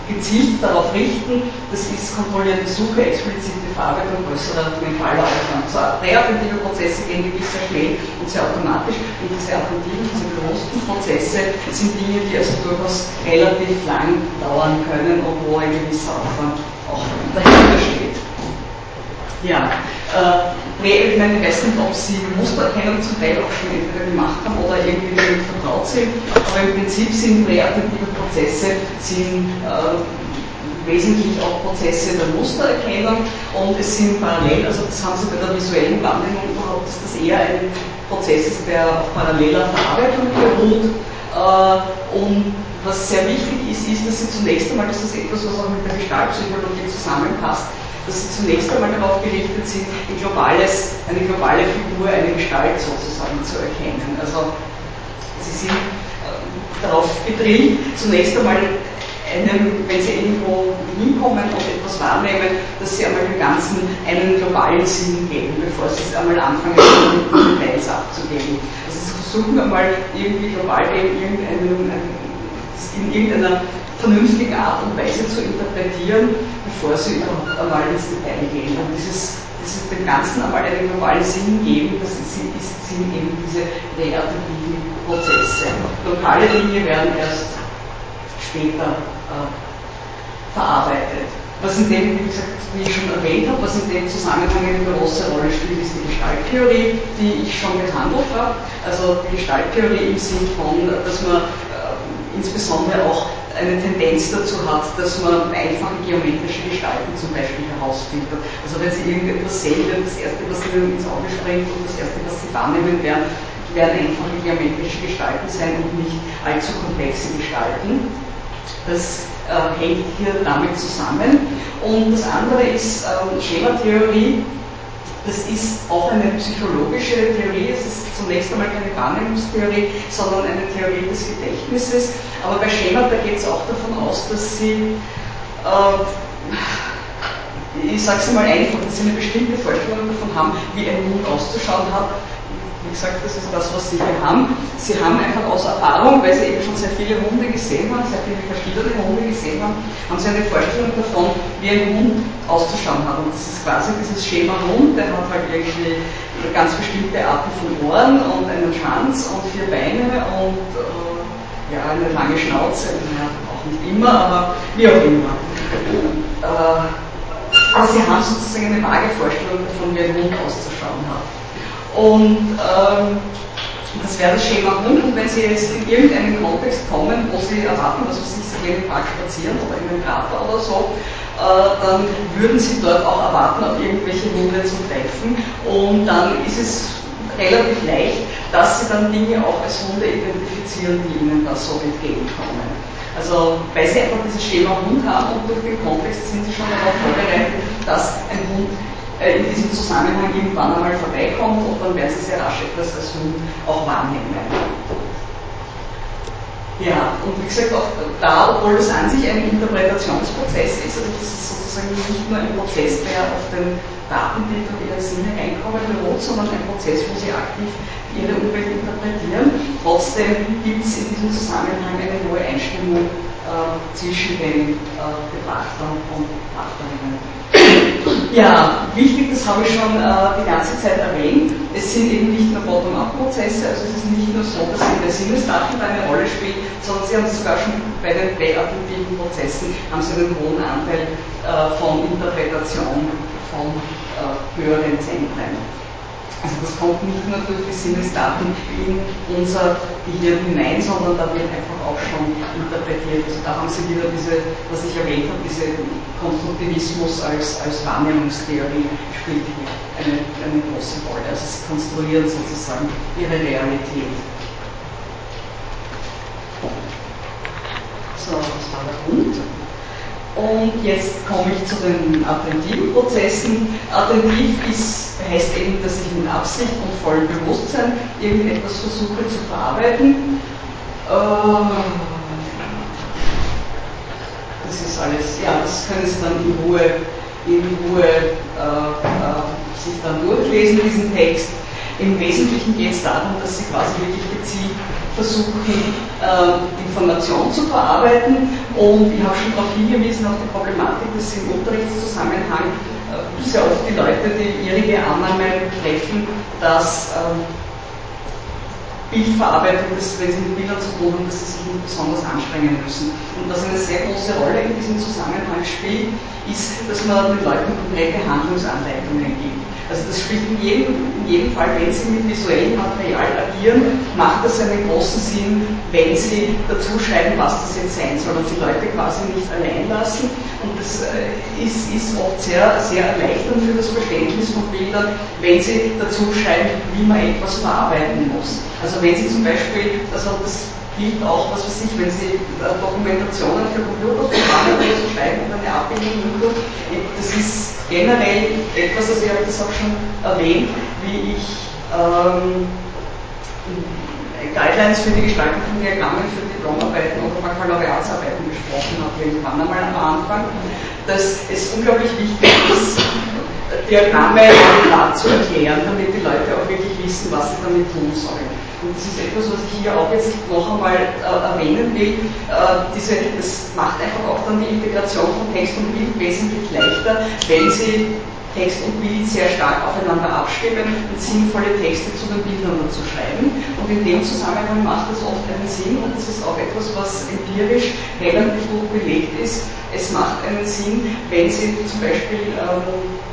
gezielt darauf richten, das ist kontrollierte Suche, explizite Verarbeitung größerer mentaler Aufwand. So präattentive Prozesse gehen wirklich sehr schnell und sehr automatisch, und diese attentiven, diese bewussten Prozesse sind Dinge, die also durchaus relativ lang dauern können und wo ein gewisser Aufwand auch dahinter steht. Ja, äh, ich meine, ich weiß nicht, ob Sie Mustererkennung zum Teil auch schon entweder gemacht haben oder irgendwie damit vertraut sind, aber im Prinzip sind präattentive Prozesse sind, äh, wesentlich auch Prozesse der Mustererkennung, und es sind parallel, also das haben Sie bei der visuellen Wahrnehmung überhaupt, dass das eher ein Prozess ist, der auf paralleler Verarbeitung beruht, äh, und was sehr wichtig ist, ist, dass Sie zunächst einmal, das ist etwas, was auch mit der Gestaltpsychologie zusammenpasst, dass sie zunächst einmal darauf gerichtet sind, ein globales, eine globale Figur, eine Gestalt sozusagen zu erkennen. Also sie sind äh, darauf gedrillt, zunächst einmal, einen, wenn sie irgendwo hinkommen und etwas wahrnehmen, dass sie einmal dem Ganzen einen globalen Sinn geben, bevor sie es einmal anfangen, mit Details abzugeben. Also sie versuchen einmal irgendwie global in, in irgendeiner vernünftigen Art und Weise zu interpretieren, bevor sie überhaupt einmal ins Detail gehen. Und dieses, dieses dem Ganzen einmal einen globalen Sinn geben, das ist, ist, sind eben diese reattentiven Prozesse. Lokale Dinge werden erst später äh, verarbeitet. Was in dem, wie gesagt, wie ich schon erwähnt habe, was in dem Zusammenhang eine große Rolle spielt, ist die Gestalttheorie, die ich schon behandelt habe. Also die Gestalttheorie im Sinn von, dass man äh, insbesondere auch eine Tendenz dazu hat, dass man einfache geometrische Gestalten zum Beispiel herausfiltert. Also wenn Sie irgendetwas sehen, wird das Erste, was Ihnen ins Auge springt, und das Erste, was Sie wahrnehmen werden, werden einfache geometrische Gestalten sein und nicht allzu komplexe Gestalten. Das äh, hängt hier damit zusammen. Und das andere ist ähm, Schematheorie. Das ist auch eine psychologische Theorie, es ist zunächst einmal keine Wahrnehmungstheorie, sondern eine Theorie des Gedächtnisses. Aber bei Schemata geht es auch davon aus, dass sie, äh, ich sage es mal einfach, dass sie eine bestimmte Vorstellung davon haben, wie ein Hund auszuschauen hat. Wie gesagt, das ist das, was Sie hier haben. Sie haben einfach aus Erfahrung, weil Sie eben schon sehr viele Hunde gesehen haben, sehr viele verschiedene Hunde gesehen haben, haben Sie eine Vorstellung davon, wie ein Hund auszuschauen hat. Und das ist quasi dieses Schema Hund, der hat halt irgendwie ganz bestimmte Arten von Ohren und einen Schwanz und vier Beine und äh, ja, eine lange Schnauze, ja, auch nicht immer, aber wie auch immer. Äh, also Sie haben sozusagen eine vage Vorstellung davon, wie ein Hund auszuschauen hat. Und ähm, das wäre das Schema Hund, und wenn Sie jetzt in irgendeinen Kontext kommen, wo Sie erwarten, dass Sie sich jeden Tag spazieren oder in einem Krater oder so, äh, dann würden Sie dort auch erwarten, auf irgendwelche Hunde zu treffen, und dann ist es relativ leicht, dass Sie dann Dinge auch als Hunde identifizieren, die Ihnen da so entgegenkommen. Also weil Sie einfach dieses Schema Hund haben, und durch den Kontext sind Sie schon darauf vorbereitet, dass ein Hund in diesem Zusammenhang irgendwann einmal vorbeikommt, und dann werden Sie sehr rasch etwas als Hund auch wahrnehmen. Ja, und wie gesagt, auch da, obwohl das an sich ein Interpretationsprozess ist, also das ist sozusagen nicht nur ein Prozess, der auf den Datenbild und Ihre Sinne reinkommen beruht, sondern ein Prozess, wo Sie aktiv Ihre Umwelt interpretieren. Trotzdem gibt es in diesem Zusammenhang eine hohe Einstimmung äh, zwischen den äh, Betrachtern und Betrachterinnen. Ja, wichtig, das habe ich schon äh, die ganze Zeit erwähnt, es sind eben nicht nur Bottom-up-Prozesse, also es ist nicht nur so, dass die Sinnesdaten da eine Rolle spielen, sondern Sie haben sogar schon bei den präattentiven Prozessen haben Sie einen hohen Anteil äh, von Interpretation von äh, höheren Zentren. Also das kommt nicht nur durch die Sinnesdaten in unser Gehirn hinein, sondern da wird einfach auch schon interpretiert. Also da haben Sie wieder diese, was ich erwähnt habe, diese Konstruktivismus als, als Wahrnehmungstheorie spielt eine, eine große Rolle. Also Sie konstruieren sozusagen Ihre Realität. So, das war der Hund. Und jetzt komme ich zu den attentiven Prozessen. Attentiv ist, heißt eben, dass ich mit Absicht und vollem Bewusstsein irgendetwas versuche zu verarbeiten. Das ist alles, ja, das können Sie dann in Ruhe, in Ruhe äh, äh, sich dann durchlesen, diesen Text. Im Wesentlichen geht es darum, dass Sie quasi wirklich gezielt versuchen, äh, Information zu verarbeiten. Und ich habe schon darauf hingewiesen, auf die Problematik, dass sie im Unterrichtszusammenhang äh, sehr oft die Leute die irrige Annahme treffen, dass äh, Bildverarbeitung, dass, wenn sie mit Bildern zu tun haben, dass sie sich nicht besonders anstrengen müssen. Und was eine sehr große Rolle in diesem Zusammenhang spielt, ist, dass man den Leuten konkrete Handlungsanleitungen gibt. Also das spielt in jedem, in jedem Fall, wenn Sie mit visuellem Material agieren, macht das einen großen Sinn, wenn Sie dazu schreiben, was das jetzt sein soll und die Leute quasi nicht allein lassen. Und das äh, ist, ist oft sehr, sehr erleichternd für das Verständnis von Bildern, wenn Sie dazu schreiben, wie man etwas verarbeiten muss. Also wenn Sie zum Beispiel, also das gilt auch, was weiß ich, wenn Sie äh, Dokumentationen für Computerprogramme oder so schreiben und eine Abbildung tun, das ist generell etwas, also ich habe das auch schon erwähnt, wie ich ähm, Guidelines für die Gestaltung von Diagrammen für Diplomarbeiten oder Baccalaureatsarbeiten besprochen habe, irgendwann einmal am Anfang, dass es unglaublich wichtig ist, Diagramme klar zu erklären, damit die Leute auch wirklich wissen, was sie damit tun sollen. Und das ist etwas, was ich hier auch jetzt noch einmal äh, erwähnen will. Äh, diese, das macht einfach auch dann die Integration von Text und Bild wesentlich leichter, wenn Sie Text und Bild sehr stark aufeinander abstimmen und sinnvolle Texte zu den Bildern dazu schreiben. Und in dem Zusammenhang macht das oft einen Sinn, und das ist auch etwas, was empirisch relativ gut belegt ist. Es macht einen Sinn, wenn Sie zum Beispiel ähm,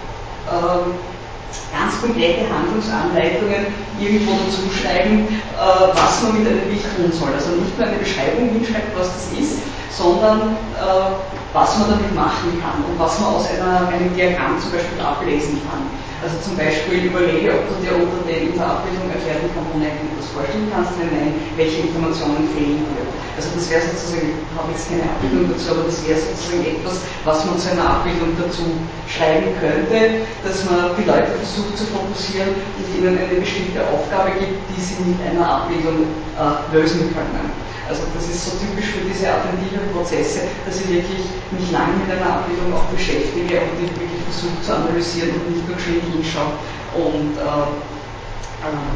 ähm, ganz konkrete Handlungsanleitungen irgendwo dazu schreiben, äh, was man mit einem Bild tun soll. Also nicht nur eine Beschreibung hinschreibt, was das ist, sondern äh, was man damit machen kann und was man aus einer, einem Diagramm zum Beispiel ablesen kann. Also zum Beispiel überlege, ob du dir unter den in der Abbildung erklärten Komponenten etwas vorstellen kannst, wenn nein, welche Informationen fehlen dir. Also das wäre sozusagen, ich habe jetzt keine Abbildung dazu, aber das wäre sozusagen etwas, was man zu einer Abbildung dazu schreiben könnte, dass man die Leute versucht zu fokussieren und ihnen eine bestimmte Aufgabe gibt, die sie mit einer Abbildung äh, lösen können. Also das ist so typisch für diese attentiven Prozesse, dass ich wirklich mich lange mit einer Abbildung auch beschäftige und die wirklich versuche zu analysieren und nicht nur schön hinschaue und äh, äh,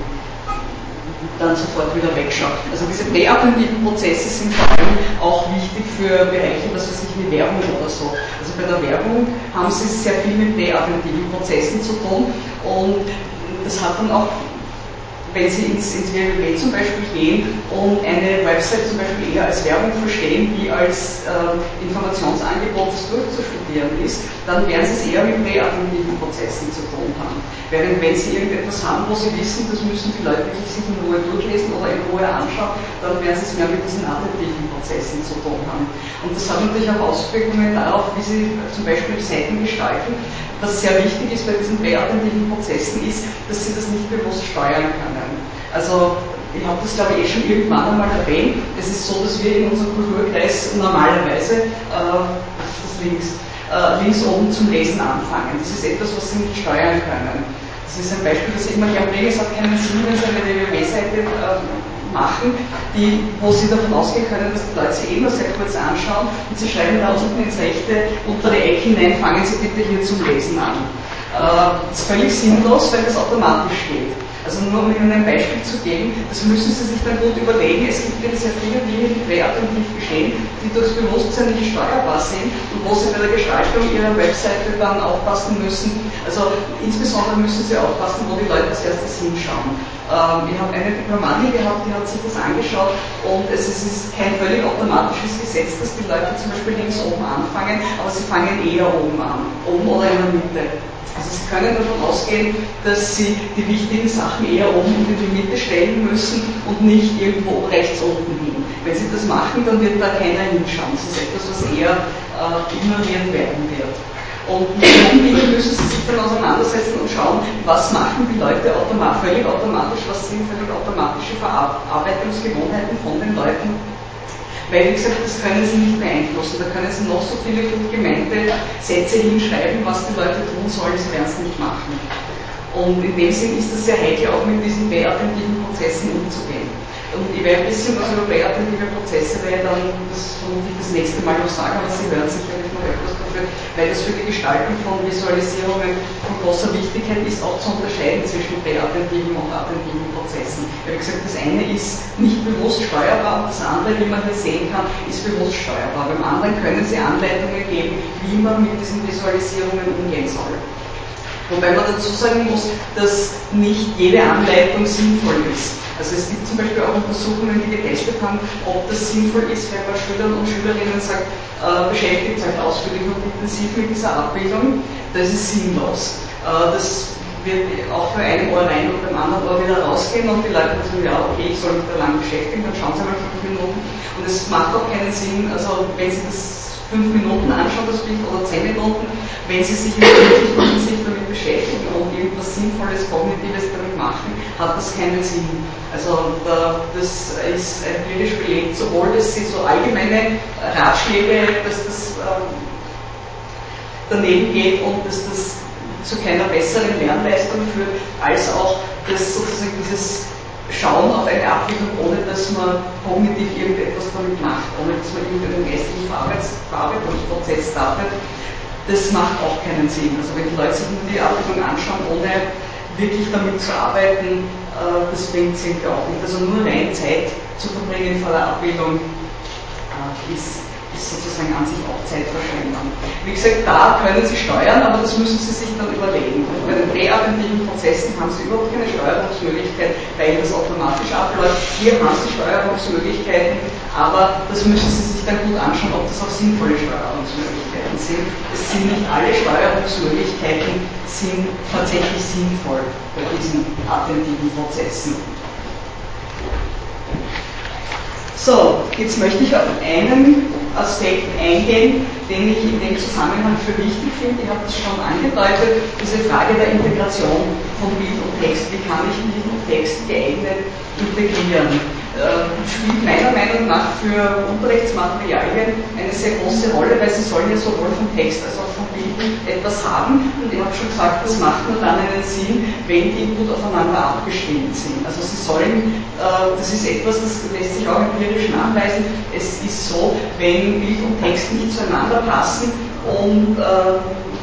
dann sofort wieder wegschaue. Also diese präattentiven Prozesse sind vor allem auch wichtig für Bereiche, was weiß ich, wie Werbung oder so. Also bei der Werbung haben sie sehr viel mit präattentiven Prozessen zu tun und das hat dann auch, wenn Sie ins, ins W W W zum Beispiel gehen und eine Website zum Beispiel eher als Werbung verstehen, wie als äh, Informationsangebot, das durchzustudieren ist, dann werden Sie es eher mit präattentiven Prozessen zu tun haben. Während wenn Sie irgendetwas haben, wo Sie wissen, das müssen die Leute wirklich sich in Ruhe durchlesen oder in Ruhe anschauen, dann werden Sie es mehr mit diesen attentiven Prozessen zu tun haben. Und das hat natürlich auch Auswirkungen darauf, wie Sie zum Beispiel Seiten gestalten. Was sehr wichtig ist bei diesen präattentiven Prozessen ist, dass Sie das nicht bewusst steuern können. Also ich habe das glaube ich eh schon irgendwann einmal erwähnt. Es ist so, dass wir in unserem Kulturkreis normalerweise, äh, das ist das links, äh, links oben zum Lesen anfangen. Das ist etwas, was Sie nicht steuern können. Das ist ein Beispiel, das ich immer gerne bringe. Es hat keinen Sinn, wenn Sie eine W W W-Seite äh, machen, die, wo Sie davon ausgehen können, dass die Leute sie eh nur sehr kurz anschauen und Sie schreiben da unten ins rechte untere Eck hinein, fangen Sie bitte hier zum Lesen an. Äh, das ist völlig sinnlos, weil das automatisch geht. Also nur um Ihnen ein Beispiel zu geben, das müssen Sie sich dann gut überlegen. Es gibt jetzt sehr viele Dinge, die präattentiv geschehen, die durchs Bewusstsein nicht steuerbar sind und wo Sie bei der Gestaltung Ihrer Webseite dann aufpassen müssen. Also insbesondere müssen Sie aufpassen, wo die Leute als erstes hinschauen. Ähm, ich habe eine Diplomatin gehabt, die hat sich das angeschaut und es ist, es ist kein völlig automatisches Gesetz, dass die Leute zum Beispiel links oben anfangen, aber sie fangen eher oben an, oben oder in der Mitte. Also Sie können davon ausgehen, dass Sie die wichtigen Sachen eher oben in die Mitte stellen müssen und nicht irgendwo rechts unten hin. Wenn Sie das machen, dann wird da keiner hinschauen. Das ist etwas, was eher äh, ignoriert werden wird. Und mit diesen Dingen müssen Sie sich dann auseinandersetzen und schauen, was machen die Leute automatisch, völlig automatisch, was sind völlig automatische Verarbeitungsgewohnheiten von den Leuten. Weil, wie gesagt, das können Sie nicht beeinflussen. Da können Sie noch so viele gut gemeinte Sätze hinschreiben, was die Leute tun sollen, sie werden es nicht machen. Und in dem Sinn ist es sehr heikel, auch mit diesen präattentiven Prozessen umzugehen. Und ich werde ein bisschen was über präattentive Prozesse, weil dann das vermutlich das nächste Mal noch sagen, aber Sie hören sicherlich noch etwas davon. durchführt, weil das für die Gestaltung von Visualisierungen von großer Wichtigkeit ist, auch zu unterscheiden zwischen präattentiven und attentiven Prozessen. Wie gesagt, das eine ist nicht bewusst steuerbar und das andere, wie man hier sehen kann, ist bewusst steuerbar. Beim anderen können Sie Anleitungen geben, wie man mit diesen Visualisierungen umgehen soll. Wobei man dazu sagen muss, dass nicht jede Anleitung sinnvoll ist. Also es gibt zum Beispiel auch Untersuchungen, die getestet haben, ob das sinnvoll ist, wenn man Schülern und Schülerinnen sagt, äh, beschäftigt euch ausführlich und intensiv mit dieser Abbildung. Das ist sinnlos. Äh, das wird auch für ein Ohr rein und beim anderen Ohr wieder rausgehen und die Leute sagen, ja okay, ich soll mich da lang beschäftigen, dann schauen sie mal fünf Minuten. Und es macht auch keinen Sinn, also wenn sie das fünf Minuten anschauen, das Bild, oder zehn Minuten, wenn Sie sich wirklich intensiv damit beschäftigen und irgendwas Sinnvolles, Kognitives damit machen, hat das keinen Sinn. Also da, das ist empirisch belegt, sowohl dass Sie so allgemeine Ratschläge, dass das ähm, daneben geht und dass das zu keiner besseren Lernleistung führt, als auch dass sozusagen dieses Schauen auf eine Abbildung, ohne dass man kognitiv irgendetwas damit macht, ohne dass man irgendeinen geistigen Verarbeitungsprozess startet, das macht auch keinen Sinn. Also wenn die Leute sich nur die Abbildung anschauen, ohne wirklich damit zu arbeiten, äh, das bringt es irgendwie auch nicht. Also nur rein Zeit zu verbringen vor der Abbildung äh, ist, ist sozusagen an sich auch Zeitverschwendung. Wie gesagt, da können Sie steuern, aber das müssen Sie sich dann überlegen. Und bei den präattentiven Prozessen haben Sie überhaupt keine Steuerungsmöglichkeit, weil das automatisch abläuft. Hier haben Sie Steuerungsmöglichkeiten, aber das müssen Sie sich dann gut anschauen, ob das auch sinnvolle Steuerungsmöglichkeiten sind. Es sind nicht alle Steuerungsmöglichkeiten sind tatsächlich sinnvoll bei diesen attentiven Prozessen. So, jetzt möchte ich auf einen Aspekt eingehen, den ich in dem Zusammenhang für wichtig finde. Ich habe das schon angedeutet, diese Frage der Integration von Bild und Text. Wie kann ich Bild und Text geeignet integrieren? Äh, spielt meiner Meinung nach für Unterrichtsmaterialien eine sehr große Rolle, weil sie sollen ja sowohl vom Text als auch vom Bild etwas haben. Und ich habe schon gesagt, das macht nur dann einen Sinn, wenn die gut aufeinander abgestimmt sind. Also sie sollen, äh, das ist etwas, das lässt sich auch empirisch nachweisen, es ist so, wenn Bild und Text nicht zueinander passen und äh,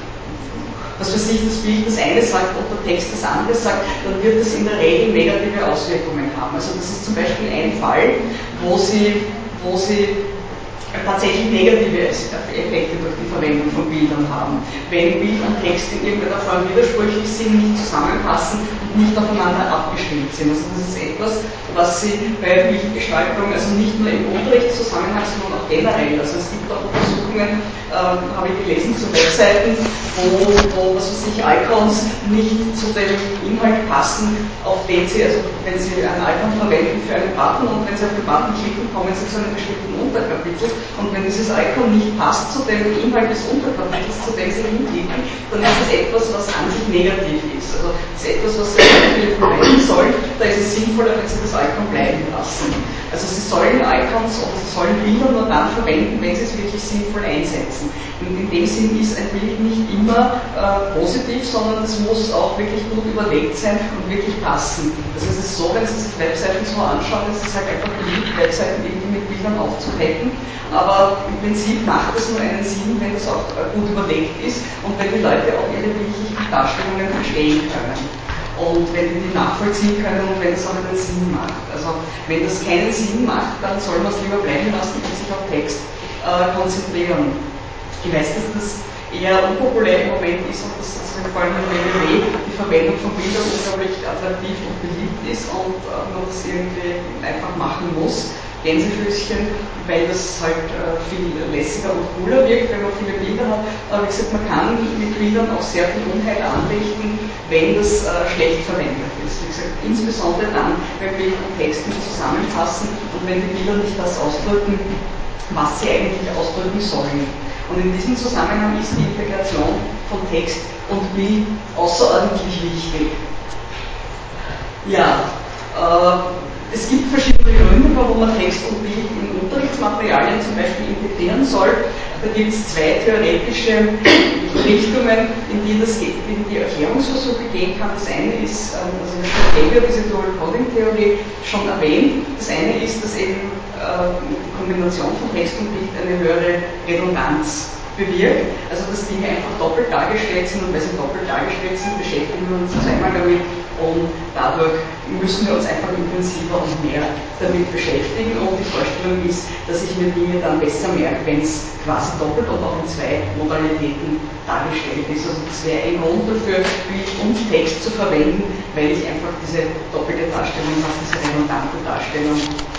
was weiß ich, das Bild das eine sagt und der Text das andere sagt, dann wird das in der Regel negative Auswirkungen haben. Also das ist zum Beispiel ein Fall, wo sie, wo sie tatsächlich negative Effekte durch die Verwendung von Bildern haben. Wenn Bild und Text in irgendeiner Form widersprüchlich sind, nicht zusammenpassen und nicht aufeinander abgestimmt sind. Also das ist etwas, was Sie bei Bildgestaltung, also nicht nur im Unterrichtszusammenhang, sondern auch generell, also es gibt auch Untersuchungen, äh, habe ich gelesen, zu Webseiten, wo, wo was weiß ich, Icons nicht zu dem Inhalt passen, auf den Sie, also wenn Sie ein Icon verwenden für einen Button und wenn Sie auf den Button klicken, kommen Sie zu einem bestimmten Unterkapitel. Und wenn dieses Icon nicht passt zu dem Inhalt des Unterkapitels, zu dem Sie hinklicken, dann ist es etwas, was an sich negativ ist. Also es ist etwas, was Sie natürlich vermeiden sollen. Da ist es sinnvoller, wenn Sie das Icon bleiben lassen. Also Sie sollen Icons oder Sie sollen Bilder nur dann verwenden, wenn Sie es wirklich sinnvoll einsetzen. Und in dem Sinn ist ein Bild nicht immer äh, positiv, sondern es muss auch wirklich gut überlegt sein und wirklich passen. Also es ist so, wenn Sie sich Webseiten so anschauen, es ist halt einfach beliebt, Webseiten irgendwie mit Bildern aufzupeppen. Aber im Prinzip macht es nur einen Sinn, wenn es auch gut überlegt ist und wenn die Leute auch ihre bildlichen Darstellungen verstehen können. Und wenn die die nachvollziehen können und wenn es auch einen Sinn macht. Also wenn das keinen Sinn macht, dann soll man es lieber bleiben lassen und sich auf Text äh, konzentrieren. Ich weiß, dass das eher unpopulär im Moment ist und dass das vor allem im W W W die Verwendung von Bildern unglaublich attraktiv und beliebt ist und äh, man das irgendwie einfach machen muss. Gänsefüßchen, weil das halt äh, viel lässiger und cooler wirkt, wenn man viele Bilder hat. Aber wie gesagt, man kann mit Bildern auch sehr viel Unheil anrichten, wenn das äh, schlecht verwendet ist. Wie gesagt, insbesondere dann, wenn Bild und Text nicht zusammenpassen und wenn die Bilder nicht das ausdrücken, was sie eigentlich ausdrücken sollen. Und in diesem Zusammenhang ist die Integration von Text und Bild außerordentlich wichtig. Ja, äh, es gibt verschiedene Gründe, warum man Text und Bild in Unterrichtsmaterialien zum Beispiel integrieren soll. Da gibt es zwei theoretische Richtungen, in die, das geht, in die Erklärungsversuche gehen kann. Das eine ist, also ich habe diese Dual-Coding-Theorie schon erwähnt. Das eine ist, dass eben äh, die Kombination von Text und Bild eine höhere Redundanz bewirkt, also dass Dinge einfach doppelt dargestellt sind und weil sie doppelt dargestellt sind, beschäftigen wir uns zweimal damit und dadurch müssen wir uns einfach intensiver und mehr damit beschäftigen und die Vorstellung ist, dass ich mir Dinge dann besser merke, wenn es quasi doppelt und auch in zwei Modalitäten dargestellt ist. Also das wäre ein Grund dafür, Bild und Text zu verwenden, weil ich einfach diese doppelte Darstellung habe, diese redundante Darstellung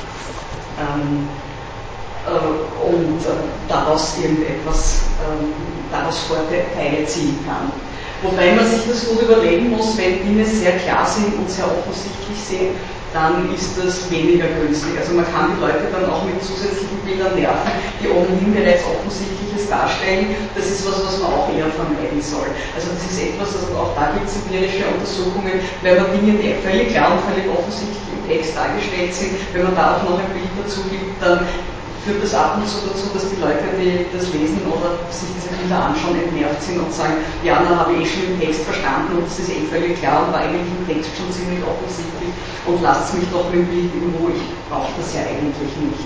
ähm, äh, und äh, daraus irgendetwas, äh, daraus Vorteile ziehen kann. Wobei man sich das gut überlegen muss, wenn Dinge sehr klar sind und sehr offensichtlich sind, dann ist das weniger günstig. Also man kann die Leute dann auch mit zusätzlichen Bildern nerven, die ohnehin bereits Offensichtliches darstellen. Das ist was, was man auch eher vermeiden soll. Also das ist etwas, also auch da gibt es empirische Untersuchungen, wenn man Dinge, die völlig klar und völlig offensichtlich im Text dargestellt sind, wenn man da auch noch ein Bild dazu gibt, dann führt das ab und zu dazu, dass die Leute, die das lesen oder sich diese Bilder anschauen, entnervt sind und sagen, ja, dann habe ich eh schon den Text verstanden und es ist eh völlig klar und war eigentlich im Text schon ziemlich offensichtlich und lasst es mich doch mit dem Bild in Ruhe, ich brauche das ja eigentlich nicht.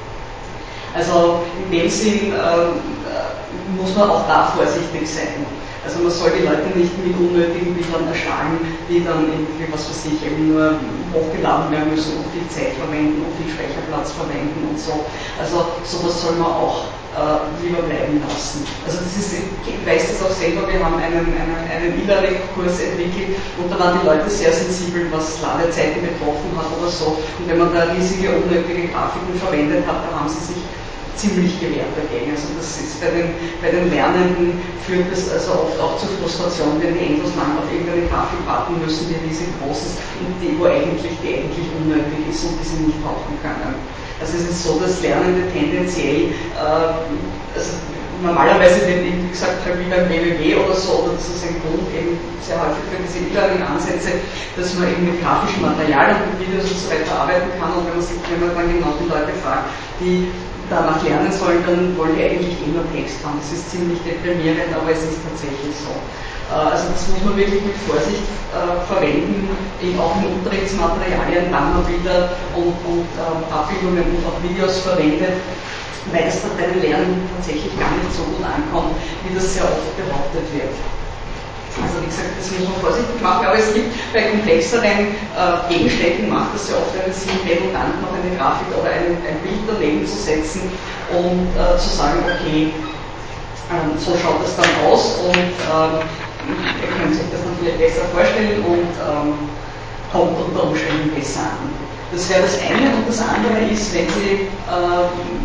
Also in dem Sinn äh, muss man auch da vorsichtig sein. Also man soll die Leute nicht mit unnötigen Bildern erschlagen, die dann irgendwie, was weiß ich, eben nur hochgeladen werden müssen und viel Zeit verwenden und viel Speicherplatz verwenden und so. Also sowas soll man auch äh, lieber bleiben lassen. Also das ist, ich weiß das auch selber, wir haben einen, einen, einen E-Learning-Kurs entwickelt und da waren die Leute sehr sensibel, was Ladezeiten betroffen hat oder so. Und wenn man da riesige unnötige Grafiken verwendet hat, da haben sie sich ziemlich gewehrt dagegen. Also das ist bei den, bei den Lernenden führt das also oft auch zur Frustration, wenn die endlos lang auf irgendeine Grafik warten müssen, die riesig groß ist und die, wo eigentlich die eigentlich unnötig ist und die sie nicht brauchen können. Also es ist so, dass Lernende tendenziell, äh, also normalerweise wird eben, wie gesagt, halt wie beim W W W oder so, oder das ist ein Grund eben sehr häufig für diese E-Learning-Ansätze, dass man eben mit grafischem Material und mit Videos und so weiter arbeiten kann und wenn man sich, wenn man dann genau die Leute fragt, die danach lernen sollen, dann wollen die eigentlich eh nur Text haben. Das ist ziemlich deprimierend, aber es ist tatsächlich so. Also das muss man wirklich mit Vorsicht äh, verwenden, eben auch in Unterrichtsmaterialien, dann mal Bilder und, und äh, Abbildungen und auch Videos verwendet, weil es dann bei den Lernenden tatsächlich gar nicht so gut ankommt, wie das sehr oft behauptet wird. Also wie gesagt, das muss man vorsichtig machen, aber es gibt bei komplexeren äh, Gegenständen, macht es ja oft einen Sinn, redundant noch eine Grafik oder ein, ein Bild daneben zu setzen und äh, zu sagen, okay, ähm, so schaut es dann aus und ähm, ihr könnt euch das natürlich besser vorstellen und ähm, kommt unter Umständen besser an. Das wäre das eine und das andere ist, wenn Sie äh,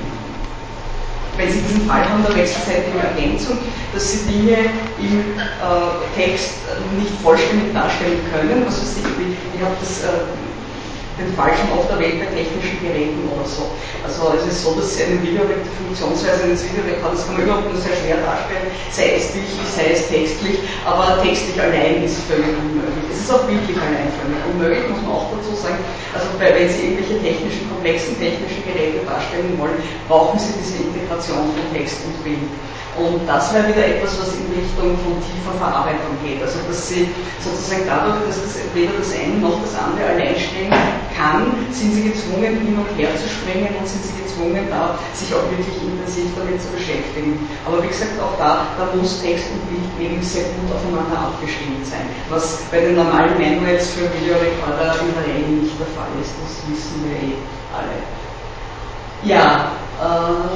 wenn Sie diesen Fall haben der wechselseitigen Ergänzung, dass Sie Dinge im äh, Text nicht vollständig darstellen können, was weiß ich, ich, ich habe das äh, den Fall schon oft erwähnt bei technischen Geräten oder so. Also es ist so, dass Sie ein Video, die Funktionsweise eines Videorekords, das kann man überhaupt nur sehr schwer darstellen, sei es bildlich, sei es textlich, aber textlich allein ist völlig unmöglich. Es ist auch bildlich allein völlig unmöglich, muss man auch dazu sagen. Also bei, wenn Sie irgendwelche technischen, komplexen technischen Geräte darstellen wollen, brauchen Sie diese Integration von Text und Bild. Und das wäre wieder etwas, was in Richtung von tiefer Verarbeitung geht. Also dass Sie sozusagen dadurch, dass das weder das eine noch das andere allein stehen kann, sind Sie gezwungen, hin und her zu springen und sind Sie gezwungen, da sich auch wirklich intensiv damit zu beschäftigen. Aber wie gesagt, auch da, da muss Text und Bild eben sehr gut aufeinander abgestimmt sein, was bei den normalen Manuals für Videorekorder in der Regel nicht der Fall ist. Das wissen wir eh alle. Ja, äh,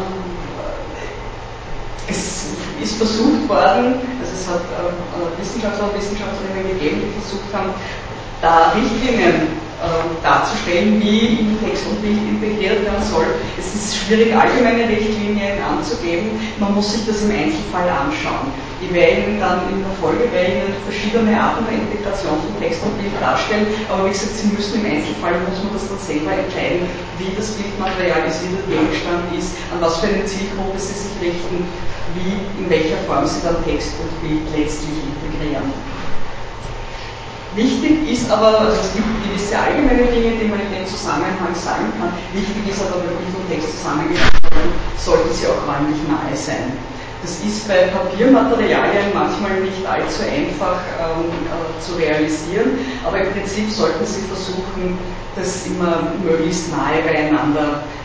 es ist versucht worden, also es hat äh, Wissenschaftler und Wissenschaftlerinnen gegeben, die versucht haben, da Richtlinien äh, darzustellen, wie in Text und Bild integriert werden soll. Es ist schwierig, allgemeine Richtlinien anzugeben, man muss sich das im Einzelfall anschauen. Die werden dann in der Folge werden verschiedene Arten der Integration von Text und Bild darstellen, aber wie gesagt, Sie müssen im Einzelfall, muss man das dann selber entscheiden, wie das Bildmaterial ist, wie der Gegenstand ist, an was für eine Zielgruppe Sie sich richten, wie, in welcher Form Sie dann Text und Bild letztlich integrieren. Wichtig ist aber, also es gibt gewisse allgemeine Dinge, die man in dem Zusammenhang sagen kann. Wichtig ist aber, wenn Bild und Text zusammengebracht werden, sollten sie auch räumlich nahe sein. Das ist bei Papiermaterialien manchmal nicht allzu einfach ähm, äh, zu realisieren, aber im Prinzip sollten Sie versuchen, das immer möglichst nahe beieinander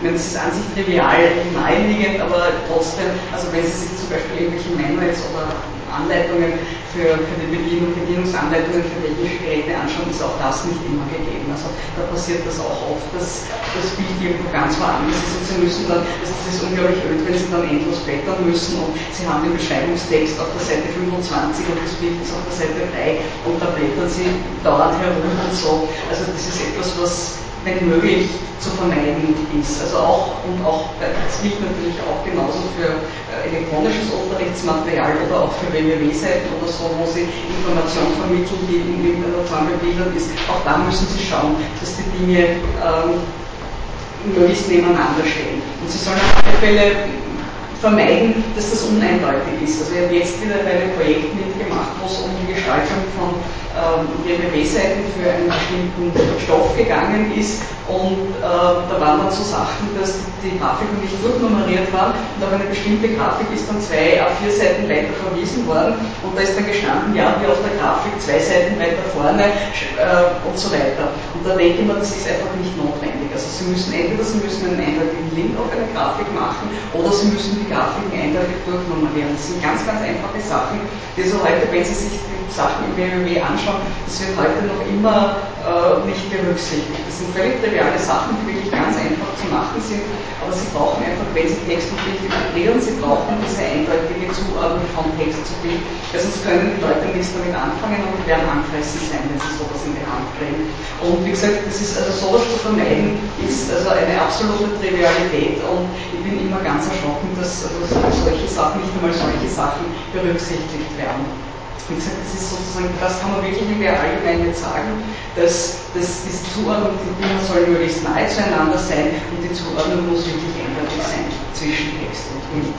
Ich meine, das ist an sich trivial, naheliegend, aber trotzdem, also wenn Sie sich zum Beispiel irgendwelche Manuals oder Anleitungen für, für die Bedienung, Bedienungsanleitungen für technische Geräte anschauen, ist auch das nicht immer gegeben. Also da passiert das auch oft, dass das Bild irgendwo ganz woanders ist und Sie müssen dann, also das ist unglaublich öd, wenn Sie dann endlos blättern müssen und Sie haben den Beschreibungstext auf der Seite fünfundzwanzig und das Bild ist auf der Seite drei und da blättern Sie dauernd herum und so. Also das ist etwas, was wenn möglich zu vermeiden ist. Also auch, und auch, das gilt natürlich auch genauso für äh, elektronisches Unterrichtsmaterial oder auch für W W W-Seiten oder so, wo Sie Informationen vermitteln, die in irgendeiner Form bebildert ist. Auch da müssen Sie schauen, dass die Dinge ähm, möglichst nebeneinander stehen. Und Sie sollen auf alle Fälle vermeiden, dass das uneindeutig ist. Also ich habe jetzt wieder bei einem Projekt mitgemacht, wo es um die Gestaltung von ähm, W W W-Seiten für einen bestimmten Stoff gegangen ist und äh, da waren dann so Sachen, dass die, die Grafiken nicht durchnummeriert waren und auf eine bestimmte Grafik ist dann zwei A vier Seiten weiter verwiesen worden und da ist dann gestanden, ja, wie auf der Grafik zwei Seiten weiter vorne äh, und so weiter. Und da denke ich mir, das ist einfach nicht notwendig. Also Sie müssen entweder Sie müssen einen eindeutigen Link auf eine Grafik machen oder Sie müssen die Grafiken eindeutig durchnummerieren. Das sind ganz, ganz einfache Sachen, die so heute, wenn Sie sich die Sachen im W W W anschauen, das wird heute noch immer äh, nicht berücksichtigt. Das sind völlig triviale Sachen, die wirklich ganz einfach zu machen sind, aber Sie brauchen einfach, wenn Sie Text und Bild integrieren, Sie brauchen diese eindeutige Zuordnung von Text zu Bild, weil sonst können die Leute nichts damit anfangen und die werden angefressen sein, wenn sie sowas in die Hand kriegen. Und wie gesagt, das ist also sowas zu vermeiden, ist also eine absolute Trivialität und ich bin immer ganz erschrocken, dass also solche Sachen, nicht einmal solche Sachen berücksichtigt werden. Wie gesagt, das ist sozusagen, das kann man wirklich in der Allgemeinheit sagen, dass, dass diese Zuordnung, die Dinge sollen möglichst nahe zueinander sein und die Zuordnung muss wirklich eindeutig sein zwischen Text und Bild.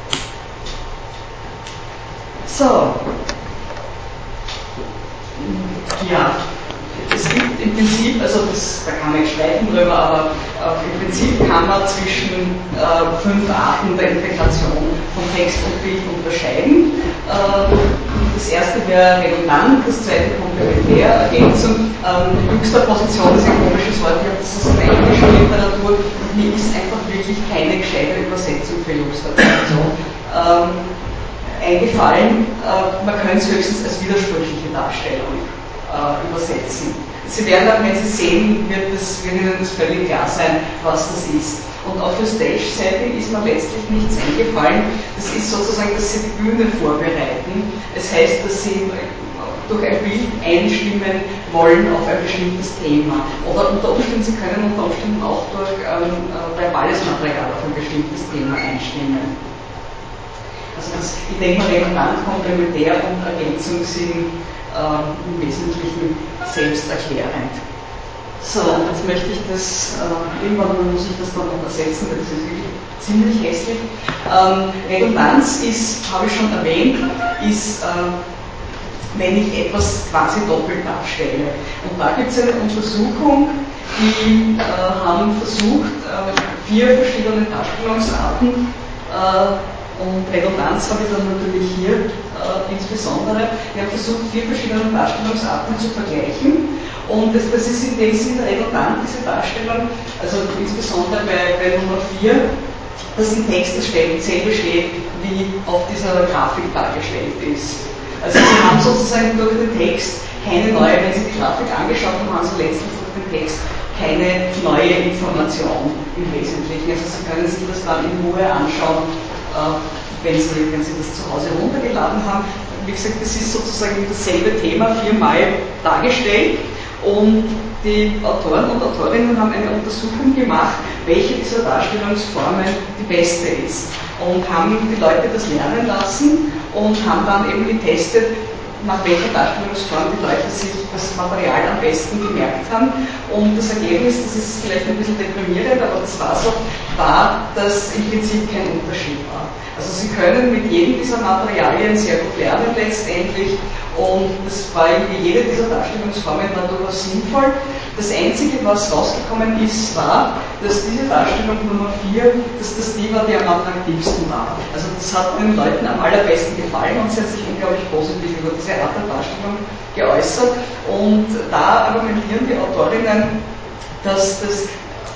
So. Ja. Es gibt im Prinzip, also das, da kann man jetzt streiten drüber, aber äh, im Prinzip kann man zwischen äh, fünf Arten der Integration von Text und Bild unterscheiden. Äh, das erste wäre redundant, das zweite komplementär, Ergänzung. Ähm, Juxtaposition ist ein komisches Wort, ich habe das aus der englischen Literatur und mir ist einfach wirklich keine gescheite Übersetzung für Juxtaposition ähm, eingefallen. Äh, man könnte es höchstens als widersprüchliche Darstellung übersetzen. Sie werden dann, wenn Sie sehen, wird, das, wird Ihnen das völlig klar sein, was das ist. Und auch für Stage-Setting ist mir letztlich nichts eingefallen. Das ist sozusagen, dass Sie die Bühne vorbereiten. Es heißt, dass Sie durch ein Bild einstimmen wollen auf ein bestimmtes Thema. Oder unter Umständen, Sie können unter Umständen auch durch ähm, verbales Material auf ein bestimmtes Thema einstimmen. Also das, ich denke mal, redundant, komplementär und Ergänzung sind äh, im Wesentlichen selbsterklärend. So, jetzt möchte ich das, äh, irgendwann muss ich das dann übersetzen, weil das ist wirklich ziemlich hässlich. Ähm, Redundanz ist, habe ich schon erwähnt, ist, äh, wenn ich etwas quasi doppelt darstelle. Und da gibt es eine Untersuchung, die äh, haben versucht, äh, vier verschiedene Darstellungsarten äh, und Redundanz habe ich dann natürlich hier äh, insbesondere. Wir haben versucht, vier verschiedene Darstellungsarten zu vergleichen und das, das ist in dem Sinne redundant, diese Darstellung, also insbesondere bei, bei Nummer vier, dass im Text dasselbe steht, wie auf dieser Grafik dargestellt ist. Also Sie haben sozusagen durch den Text keine neue, wenn Sie die Grafik angeschaut haben, haben Sie letztlich durch den Text keine neue Information im Wesentlichen. Also Sie können sich das dann in Ruhe anschauen, wenn Sie, wenn Sie das zu Hause runtergeladen haben. Wie gesagt, das ist sozusagen dasselbe Thema viermal dargestellt und die Autoren und Autorinnen haben eine Untersuchung gemacht, welche dieser Darstellungsformen die beste ist und haben die Leute das lernen lassen und haben dann eben getestet, nach welcher Darstellungsform die Leute sich das Material am besten gemerkt haben. Und das Ergebnis, das ist vielleicht ein bisschen deprimierend, aber das war so, war, dass im Prinzip kein Unterschied war. Also Sie können mit jedem dieser Materialien sehr gut lernen letztendlich und das war irgendwie, jede dieser Darstellungsformen war durchaus sinnvoll. Das Einzige, was rausgekommen ist, war, dass diese Darstellung Nummer vier, dass das die war, die am attraktivsten war. Also das hat den Leuten am allerbesten gefallen und sie hat sich unglaublich positiv über diese Art der Darstellung geäußert. Und da argumentieren die Autorinnen, dass das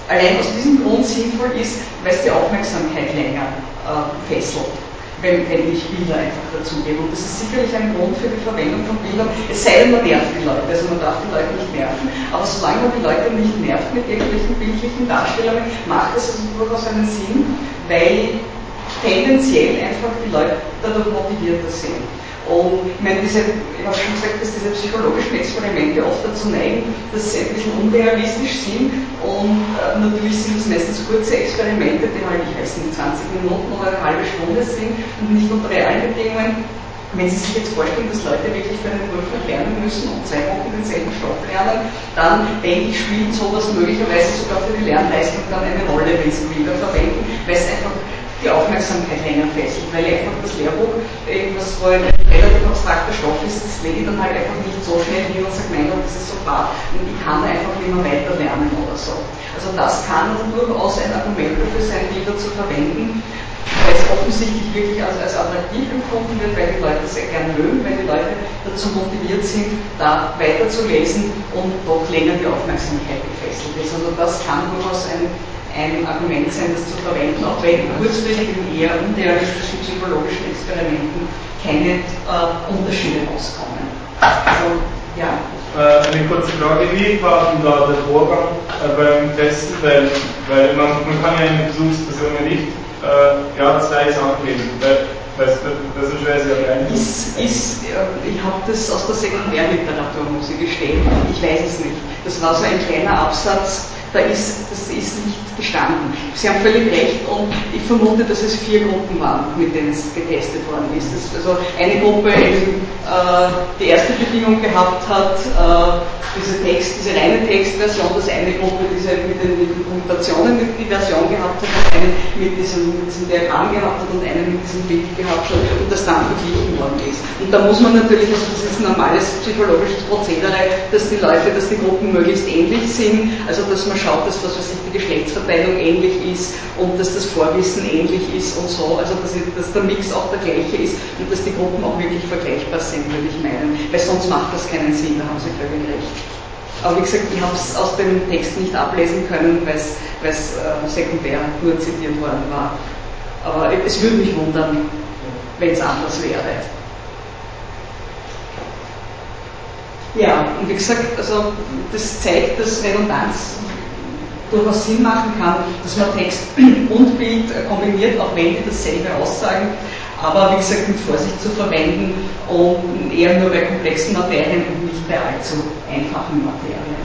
allein aus diesem Grund sinnvoll ist, weil es die Aufmerksamkeit länger äh, fesselt, wenn, wenn ich Bilder einfach dazugebe. Und das ist sicherlich ein Grund für die Verwendung von Bildern, es sei denn, man nervt die Leute, also man darf die Leute nicht nerven, aber solange man die Leute nicht nervt mit irgendwelchen bildlichen Darstellungen, macht es also durchaus einen Sinn, weil tendenziell einfach die Leute dadurch motivierter sind. Und ich meine, diese, ich habe schon gesagt, dass diese psychologischen Experimente oft dazu neigen, dass sie ein bisschen unrealistisch sind und äh, natürlich sind es meistens kurze Experimente, die halt, ich weiß nicht, zwanzig Minuten oder eine halbe Stunde sind und nicht unter realen Bedingungen. Wenn Sie sich jetzt vorstellen, dass Leute wirklich für einen Prüfung lernen müssen und zwei Wochen denselben Stoff lernen, dann denke ich, spielt sowas möglicherweise sogar für die Lernleistung dann eine Rolle, wenn Sie Bilder verwenden, weil es einfach die Aufmerksamkeit länger fesselt, weil einfach das Lehrbuch, was wo ein relativ abstrakter Stoff ist, das lege ich dann halt einfach nicht so schnell hin und sage, mein Gott, das ist so fad und ich kann da einfach nicht mehr weiter lernen oder so. Also das kann also durchaus ein Argument dafür sein, Bilder zu verwenden, weil es offensichtlich wirklich als, als attraktiv empfunden wird, weil die Leute sehr gern mögen, weil die Leute dazu motiviert sind, da weiterzulesen und doch länger die Aufmerksamkeit gefesselt ist. Also das kann durchaus ein ein Argument sein, das zu verwenden, auch wenn kurzfristig in eher unrealistischen psychologischen Experimenten keine äh, Unterschiede rauskommen. Also, ja. Äh, eine kurze Frage, wie war denn da der Vorgang äh, beim Testen? Weil, weil man, man kann ja eine Besuchsperson nicht äh, ja, zwei Sachen geben. Das, das ist schwer sehr beeindruckend. Ist, ist, ich habe das aus der Sekundärliteratur, muss ich gestehen. Ich weiß es nicht. Das war so ein kleiner Absatz, da ist, das ist nicht gestanden. Sie haben völlig recht und ich vermute, dass es vier Gruppen waren, mit denen es getestet worden ist. Das, also eine Gruppe eben äh, die erste Bedingung gehabt hat, äh, diese Text, diese reine Textversion, das eine Gruppe diese mit den, mit den Punktationen die Version gehabt hat, das eine mit diesem, mit diesem Diagramm gehabt hat und eine mit diesem Bild gehabt hat und das dann verglichen worden ist. Und da muss man natürlich, also das ist ein normales psychologisches Prozedere, dass die Leute, dass die Gruppen möglichst ähnlich sind, also dass man schaut, dass was weiß ich, die Geschlechtsverteilung ähnlich ist und dass das Vorwissen ähnlich ist und so, also dass, dass der Mix auch der gleiche ist und dass die Gruppen auch wirklich vergleichbar sind, würde ich meinen, weil sonst macht das keinen Sinn, da haben Sie völlig recht. Aber wie gesagt, ich habe es aus dem Text nicht ablesen können, weil es äh, sekundär nur zitiert worden war. Aber es würde mich wundern, wenn es anders wäre. Ja, und wie gesagt, also das zeigt, dass Redundanz durchaus Sinn machen kann, dass man Text und Bild kombiniert, auch wenn die dasselbe aussagen, aber wie gesagt mit Vorsicht zu verwenden und eher nur bei komplexen Materien und nicht bei allzu einfachen Materien.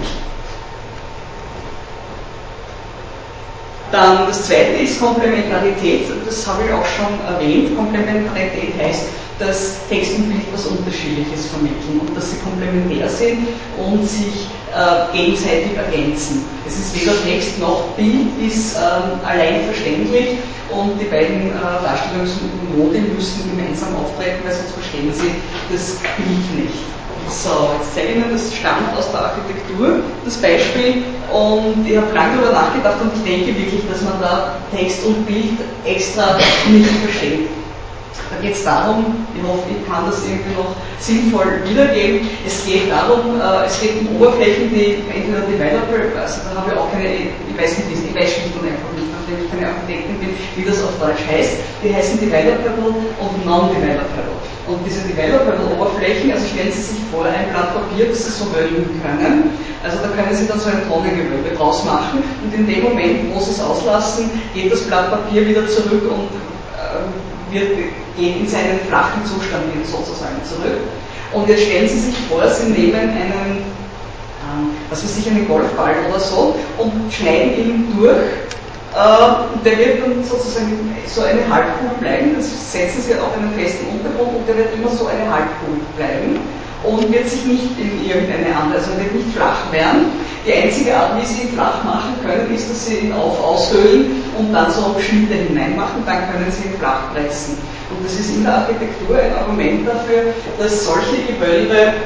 Dann das zweite ist Komplementarität, das habe ich auch schon erwähnt. Komplementarität heißt, dass Text und Bild was Unterschiedliches vermitteln und dass sie komplementär sind und sich äh, gegenseitig ergänzen. Es ist weder Text noch Bild ist ähm, allein verständlich und die beiden äh, Darstellungsmodi müssen gemeinsam auftreten, weil sonst verstehen sie das Bild nicht. So, jetzt zeige ich Ihnen, das stammt aus der Architektur, das Beispiel, und ich habe lange darüber nachgedacht und ich denke wirklich, dass man da Text und Bild extra nicht versteht. Da geht es darum, ich hoffe, ich kann das irgendwie noch sinnvoll wiedergeben, es geht darum, äh, es geht um Oberflächen, die entweder Developer, also da habe ich auch keine, ich weiß nicht, ich weiß schlicht und einfach nicht, nachdem ich keine Architektin bin, wie das auf Deutsch heißt, die heißen Developable und Non-Developable. Und diese Developable-Oberflächen, also stellen Sie sich vor, ein Blatt Papier, das Sie so wölben können, also da können Sie dann so ein Tonnengewölbe draus machen und in dem Moment, wo Sie es auslassen, geht das Blatt Papier wieder zurück und äh, wird, geht in seinen flachen Zustand wieder sozusagen zurück. Und jetzt stellen Sie sich vor, Sie nehmen einen, ähm, was weiß ich, einen Golfball oder so und schneiden ihn durch. Uh, der wird dann sozusagen so eine Halbkugel bleiben, das setzen Sie auf einen festen Untergrund und der wird immer so eine Halbkugel bleiben und wird sich nicht in irgendeine andere, also wird nicht flach werden. Die einzige Art, wie Sie ihn flach machen können, ist, dass Sie ihn auf aushöhlen und dann so Schnitte hineinmachen, dann können Sie ihn flach pressen. Und das ist in der Architektur ein Argument dafür, dass solche Gewölbe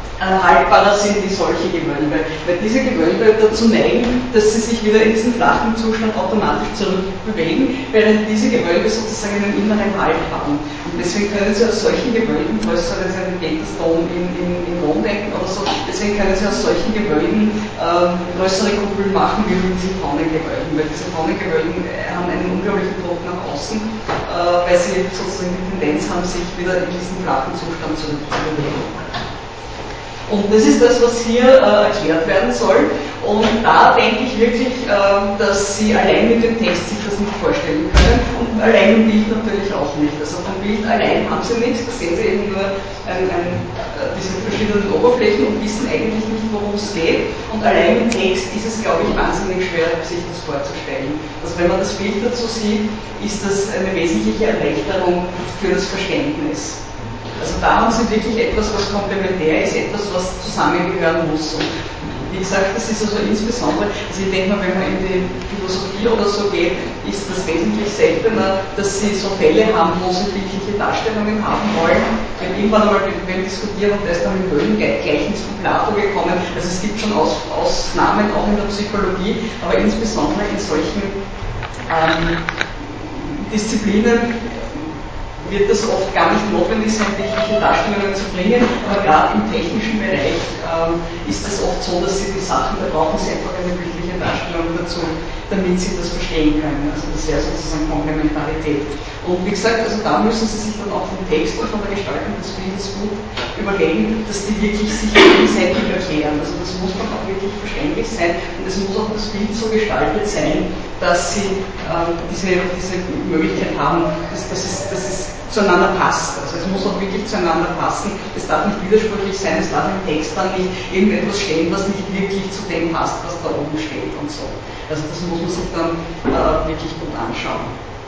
haltbarer sind wie solche Gewölbe, weil diese Gewölbe dazu neigen, dass sie sich wieder in diesen flachen Zustand automatisch zurückbewegen, während diese Gewölbe sozusagen einen inneren Halt haben. Und deswegen können Sie aus solchen Gewölben, größer als ein Petersdom in, in, in Rom denken oder so, deswegen können Sie aus solchen Gewölben äh, größere Kuppeln machen wie mit diesen Tonnengewölben, weil diese Tonnengewölben haben einen unglaublichen Druck nach außen, äh, weil sie sozusagen die Tendenz haben, sich wieder in diesen flachen Zustand zurückzubewegen. Und das ist das, was hier äh, erklärt werden soll. Und da denke ich wirklich, äh, dass Sie allein mit dem Text sich das nicht vorstellen können und allein im Bild natürlich auch nicht. Also vom Bild allein haben Sie nichts, da sehen Sie eben nur ein, ein, äh, diese verschiedenen Oberflächen und wissen eigentlich nicht, worum es geht. Und allein im Text ist es, glaube ich, wahnsinnig schwer, sich das vorzustellen. Also wenn man das Bild dazu sieht, ist das eine wesentliche Erleichterung für das Verständnis. Also da haben Sie wirklich etwas, was komplementär ist, etwas, was zusammengehören muss. Und wie gesagt, das ist also insbesondere, also ich denke mal, wenn man in die Philosophie oder so geht, ist das wesentlich seltener, dass Sie so Fälle haben, wo Sie bildliche Darstellungen haben wollen. Wenn irgendwann einmal mit wem diskutieren und der ist dann im Höhlengleichnis von Plato gekommen, also es gibt schon Aus, Ausnahmen auch in der Psychologie, aber insbesondere in solchen ähm, Disziplinen wird das oft gar nicht notwendig sein, technische Darstellungen zu bringen, aber gerade im technischen Bereich ähm, ist es oft so, dass Sie die Sachen, da brauchen Sie einfach eine bildliche Darstellung dazu, damit Sie das verstehen können. Also das wäre sozusagen Komplementarität. Und wie gesagt, also da müssen Sie sich dann auch vom Text und von der Gestaltung des Bildes gut überlegen, dass die wirklich sich gegenseitig erklären. Also das muss dann auch wirklich verständlich sein und es muss auch das Bild so gestaltet sein, dass Sie ähm, diese, diese Möglichkeit haben, dass, dass, es, dass es zueinander passt. Also es muss auch wirklich zueinander passen. Es darf nicht widersprüchlich sein, es darf im Text dann nicht irgendetwas stehen, was nicht wirklich zu dem passt, was da oben steht und so. Also das muss man sich dann äh, wirklich gut anschauen.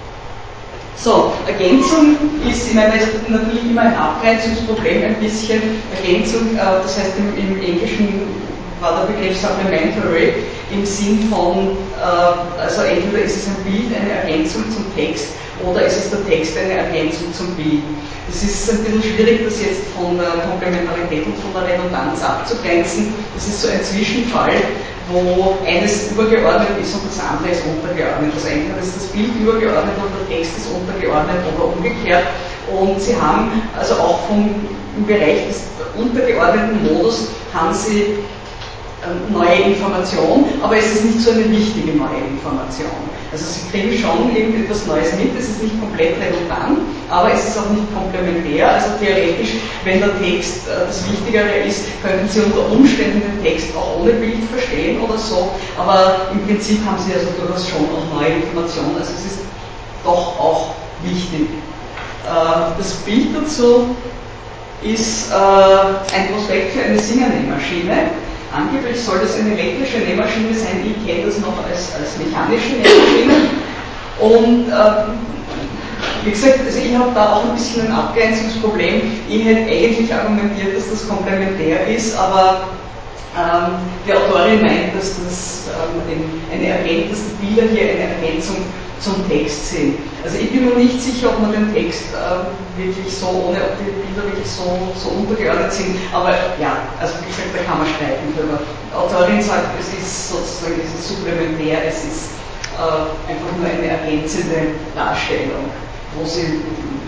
So, Ergänzung ist, ich meine, ist natürlich immer ein Abgrenzungsproblem ein bisschen. Ergänzung, äh, das heißt im, im Englischen war der Begriff supplementary im Sinn von, äh, also entweder ist es ein Bild, eine Ergänzung zum Text, oder ist es der Text eine Ergänzung zum Bild. Es ist ein bisschen schwierig, das jetzt von der Komplementarität und von der Redundanz abzugrenzen. Das ist so ein Zwischenfall, wo eines übergeordnet ist und das andere ist untergeordnet. Also entweder ist das Bild übergeordnet und der Text ist untergeordnet oder umgekehrt. Und Sie haben also auch vom, im Bereich des untergeordneten Modus haben Sie neue Information, aber es ist nicht so eine wichtige neue Information. Also Sie kriegen schon irgendetwas Neues mit, es ist nicht komplett redundant, aber es ist auch nicht komplementär. Also theoretisch, wenn der Text äh, das Wichtigere ist, könnten Sie unter Umständen den Text auch ohne Bild verstehen oder so, aber im Prinzip haben Sie also durchaus schon auch neue Informationen, also es ist doch auch wichtig. Äh, das Bild dazu ist äh, ein Prospekt für eine Singer-Nähmaschine. Angeblich soll das eine elektrische Nähmaschine sein, ich kenne das noch als, als mechanische Nähmaschine. Und äh, wie gesagt, also ich habe da auch ein bisschen ein Abgrenzungsproblem. Ich hätte eigentlich argumentiert, dass das komplementär ist, aber ähm, die Autorin meint, dass das ähm, eine Ergänzung, dass die Bilder hier eine Ergänzung zum Text sind. Also ich bin mir nicht sicher, ob man den Text äh, wirklich so, ohne ob die Bilder wirklich so, so untergeordnet sind, aber ja, also wie gesagt, da kann man streiten drüber. Die Autorin sagt, es ist sozusagen, es ist supplementär, es ist äh, einfach nur eine ergänzende Darstellung, wo sie,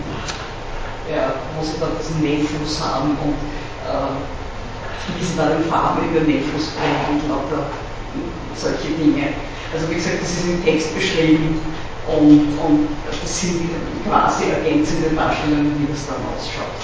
ja, wo sie dann diesen Nähfluss haben und äh, wie sie da den Farben in den Nähfluss bringen und lauter solche Dinge. Also wie gesagt, das ist im Text beschrieben und, und das sind quasi ergänzende Darstellungen, wie das dann ausschaut.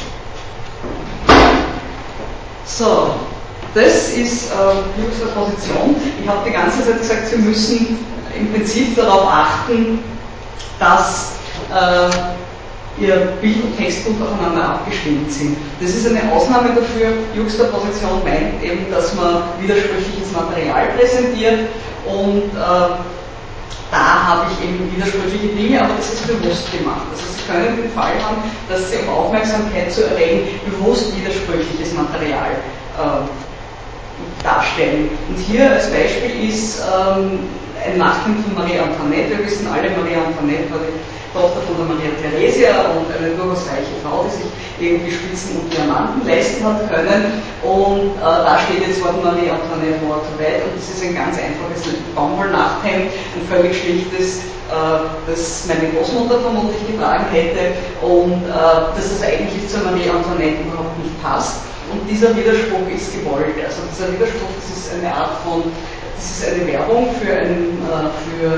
So, das ist äh, Juxtaposition. Ich habe die ganze Zeit gesagt, Sie müssen im Prinzip darauf achten, dass äh, Ihr Bild und Text gut aufeinander abgestimmt sind. Das ist eine Ausnahme dafür. Juxtaposition meint eben, dass man widersprüchliches Material präsentiert. Und äh, da habe ich eben widersprüchliche Dinge, aber das ist bewusst gemacht. Also Sie können den Fall haben, dass Sie, um Aufmerksamkeit zu erregen, bewusst widersprüchliches Material äh, darstellen. Und hier als Beispiel ist ähm, ein Nachthemd von Marie Antoinette. Wir wissen alle, Marie Antoinette war die Tochter von der Maria Theresia und eine durchaus reiche Frau, die sich irgendwie Spitzen und Diamanten leisten hat können. Und äh, da steht jetzt Wort Marie Antoinette More to Red und das ist ein ganz einfaches Baumwollnachthemd, ein völlig schlichtes, äh, das meine Großmutter vermutlich getragen hätte und äh, dass es eigentlich zur Marie Antoinette überhaupt nicht passt. Und dieser Widerspruch ist gewollt. Also dieser Widerspruch, das ist eine Art von, das ist eine Werbung für, einen, äh, für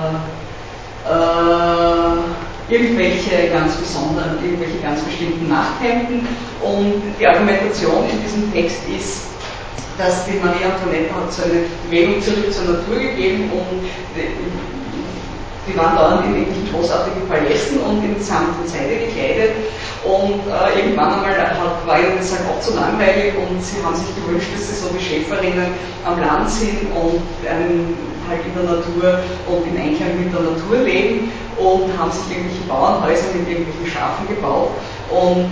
äh, irgendwelche ganz besonderen, irgendwelche ganz bestimmten Nachthemden. Und die Argumentation in diesem Text ist, dass die Marie Antoinette hat so eine Bewegung zurück zur Natur gegeben und die, die waren dauernd in irgendwelchen großartigen Palästen und in Samt und Seide gekleidet. Und äh, irgendwann einmal hat, war ihnen das halt auch zu langweilig und sie haben sich gewünscht, dass sie so wie Schäferinnen am Land sind und ähm, halt in der Natur und in Einklang mit der Natur leben und haben sich irgendwelche Bauernhäuser mit irgendwelchen Schafen gebaut. Und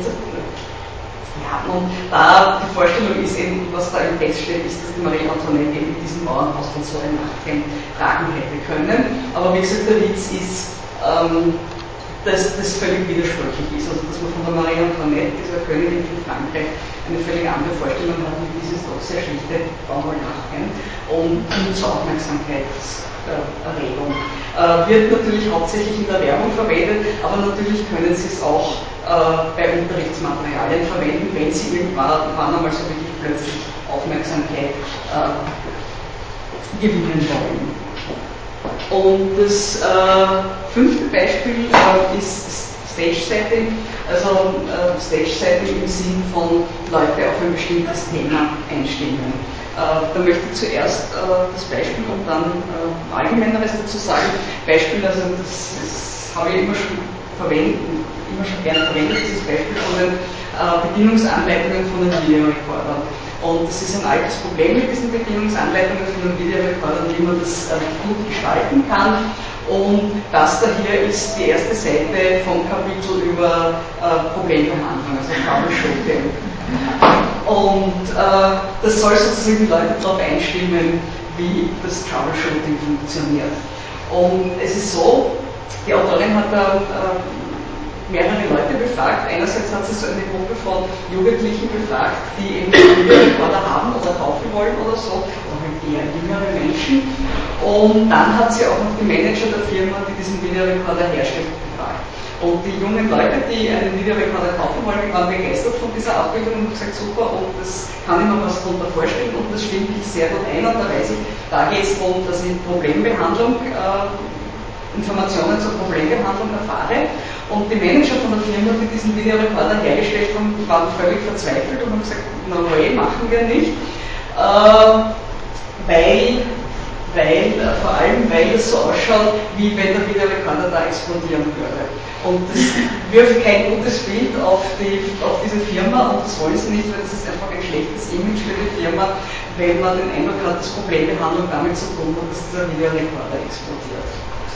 ja, und da die Vorstellung ist eben, was da im Text steht, ist, dass die Marie Antoinette eben in diesem Bauernhaus von so ein Nachthemd tragen hätte können. Aber wie gesagt, der Witz ist, ähm, dass das völlig widersprüchlich ist. Also dass man von der Marie Antoinette, dieser Königin von Frankreich, eine völlig andere Vorstellung hat wie dieses doch sehr schlichte Baumwollnachthemd und zur Aufmerksamkeitserregung. Äh, wird natürlich hauptsächlich in der Werbung verwendet, aber natürlich können Sie es auch äh, bei Unterrichtsmaterialien verwenden, wenn Sie irgendwann einmal so wirklich plötzlich Aufmerksamkeit äh, gewinnen wollen. Und das äh, fünfte Beispiel äh, ist Stage-Setting, also äh, Stage-Setting im Sinn von Leute auf ein bestimmtes Thema einstimmen. Äh, da möchte ich zuerst äh, das Beispiel und dann äh, Allgemeineres dazu sagen. Beispiel, also das, das habe ich immer schon verwendet, immer schon gerne verwendet, dieses Beispiel von den äh, Bedienungsanleitungen von den Videorekordern. Und das ist ein altes Problem mit diesen Bedienungsanleitungen von den Videorekordern, wie man das äh, gut gestalten kann. Und das da hier ist die erste Seite vom Kapitel über äh, Problembehandlung, also Troubleshooting. Und äh, das soll sozusagen die Leute darauf einstimmen, wie das Troubleshooting funktioniert. Und es ist so, die Autorin hat da äh, mehrere Leute befragt. Einerseits hat sie so eine Gruppe von Jugendlichen befragt, die eben einen Videorekorder haben oder kaufen wollen oder so, oder halt eher jüngere Menschen. Und dann hat sie auch noch die Manager der Firma, die diesen Videorekorder herstellt, befragt. Und die jungen Leute, die einen Videorekorder kaufen wollen, waren begeistert von dieser Abbildung und haben gesagt, super, und das kann ich mir was darunter vorstellen und das stimmt mich sehr gut ein. Und da weiß ich, da geht es darum, dass ich Problembehandlung, äh, Informationen zur Problembehandlung erfahre. Und die Manager von der Firma, die diesen Videorekorder hergestellt haben, waren völlig verzweifelt und haben gesagt, no way, machen wir nicht. Äh, weil, weil, äh, vor allem, weil es so ausschaut, wie wenn der Videorekorder da explodieren würde. Und das wirft kein gutes Bild auf, die, auf diese Firma und das wollen sie nicht, weil das ist einfach ein schlechtes Image für die Firma, wenn man den Eindruck hat, dass Problembehandlung damit zu tun hat, dass dieser Videorekorder explodiert.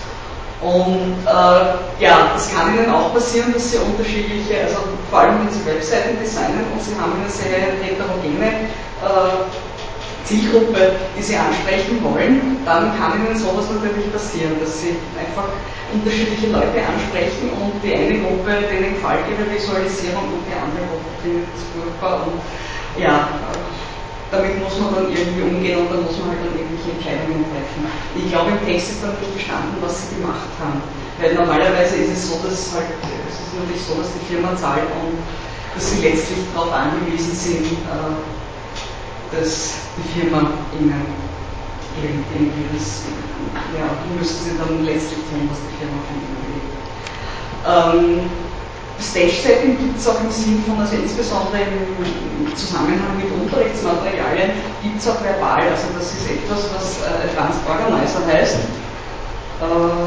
Und äh, ja, es kann Ihnen auch passieren, dass Sie unterschiedliche, also vor allem wenn Sie Webseiten designen und Sie haben eine sehr heterogene äh, Zielgruppe, die Sie ansprechen wollen, dann kann Ihnen sowas natürlich passieren, dass Sie einfach unterschiedliche Leute ansprechen und die eine Gruppe, denen gefällt Ihre Visualisierung und die andere Gruppe findet es furchtbar und ja, damit muss man dann irgendwie umgehen und dann muss man halt dann irgendwelche Entscheidungen treffen. Ich glaube, im Text ist dann nicht gestanden, was sie gemacht haben. Weil normalerweise ist es so, dass halt, es ist natürlich so, dass die Firma zahlt und dass sie letztlich darauf angewiesen sind, äh, dass die Firma ihnen irgendwie das, ja, müssen sie dann letztlich tun, was die Firma von ihnen will. Ähm, Stage-Setting gibt es auch im Sinn von, also insbesondere im Zusammenhang mit Unterrichtsmaterialien, gibt es auch verbal, also das ist etwas, was äh, Advanced Organizer heißt. Äh,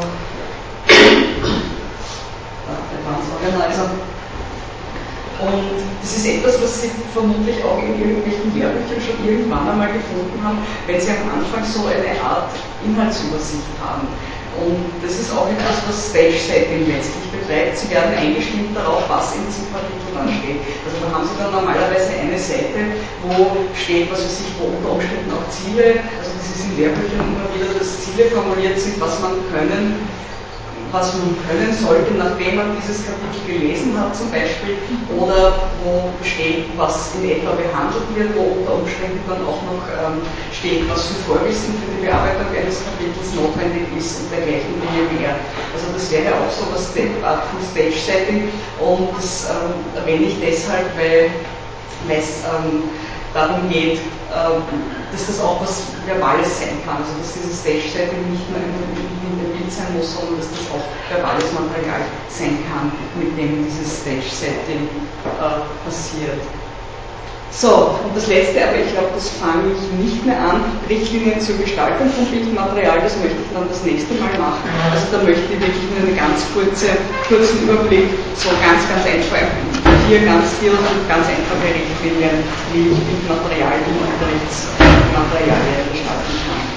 Advanced Organizer. Und das ist etwas, was Sie vermutlich auch in irgendwelchen Lehrbüchern schon irgendwann einmal gefunden haben, wenn Sie am Anfang so eine Art Inhaltsübersicht haben. Und das ist auch etwas, was Stage-Setting letztlich betreibt. Sie werden eingestimmt darauf, was in diesem Kapitel dann steht. Also da haben Sie dann normalerweise eine Seite, wo steht, was weiß ich, wo unter Umständen auch Ziele, also das ist in Lehrbüchern immer wieder, dass Ziele formuliert sind, was man können, was man können sollte, nachdem man dieses Kapitel gelesen hat zum Beispiel, oder wo steht, was in etwa behandelt wird, wo unter Umständen dann auch noch ähm, steht, was für Vorwissen für die Bearbeitung eines Kapitels notwendig ist und dergleichen Dinge mehr. Also das wäre auch so was Art von Stage-Setting, und das ähm, erwähne ich deshalb, weil es ähm, darum geht, ähm, dass das auch was Verbales sein kann, also dass dieses Stage-Setting nicht nur in dem Bild sein muss, sondern dass das auch verbales Material sein kann, mit dem dieses Stage-Setting äh, passiert. So, und das letzte, aber ich glaube, das fange ich nicht mehr an, Richtlinien zur Gestaltung von Bildmaterial, das möchte ich dann das nächste Mal machen. Also da möchte ich wirklich nur einen ganz kurze, kurzen Überblick, so ganz, ganz einfach, hier ganz hier und ganz einfache Richtlinien, wie ich Bildmaterial und Unterrichtsmaterialien gestalten kann.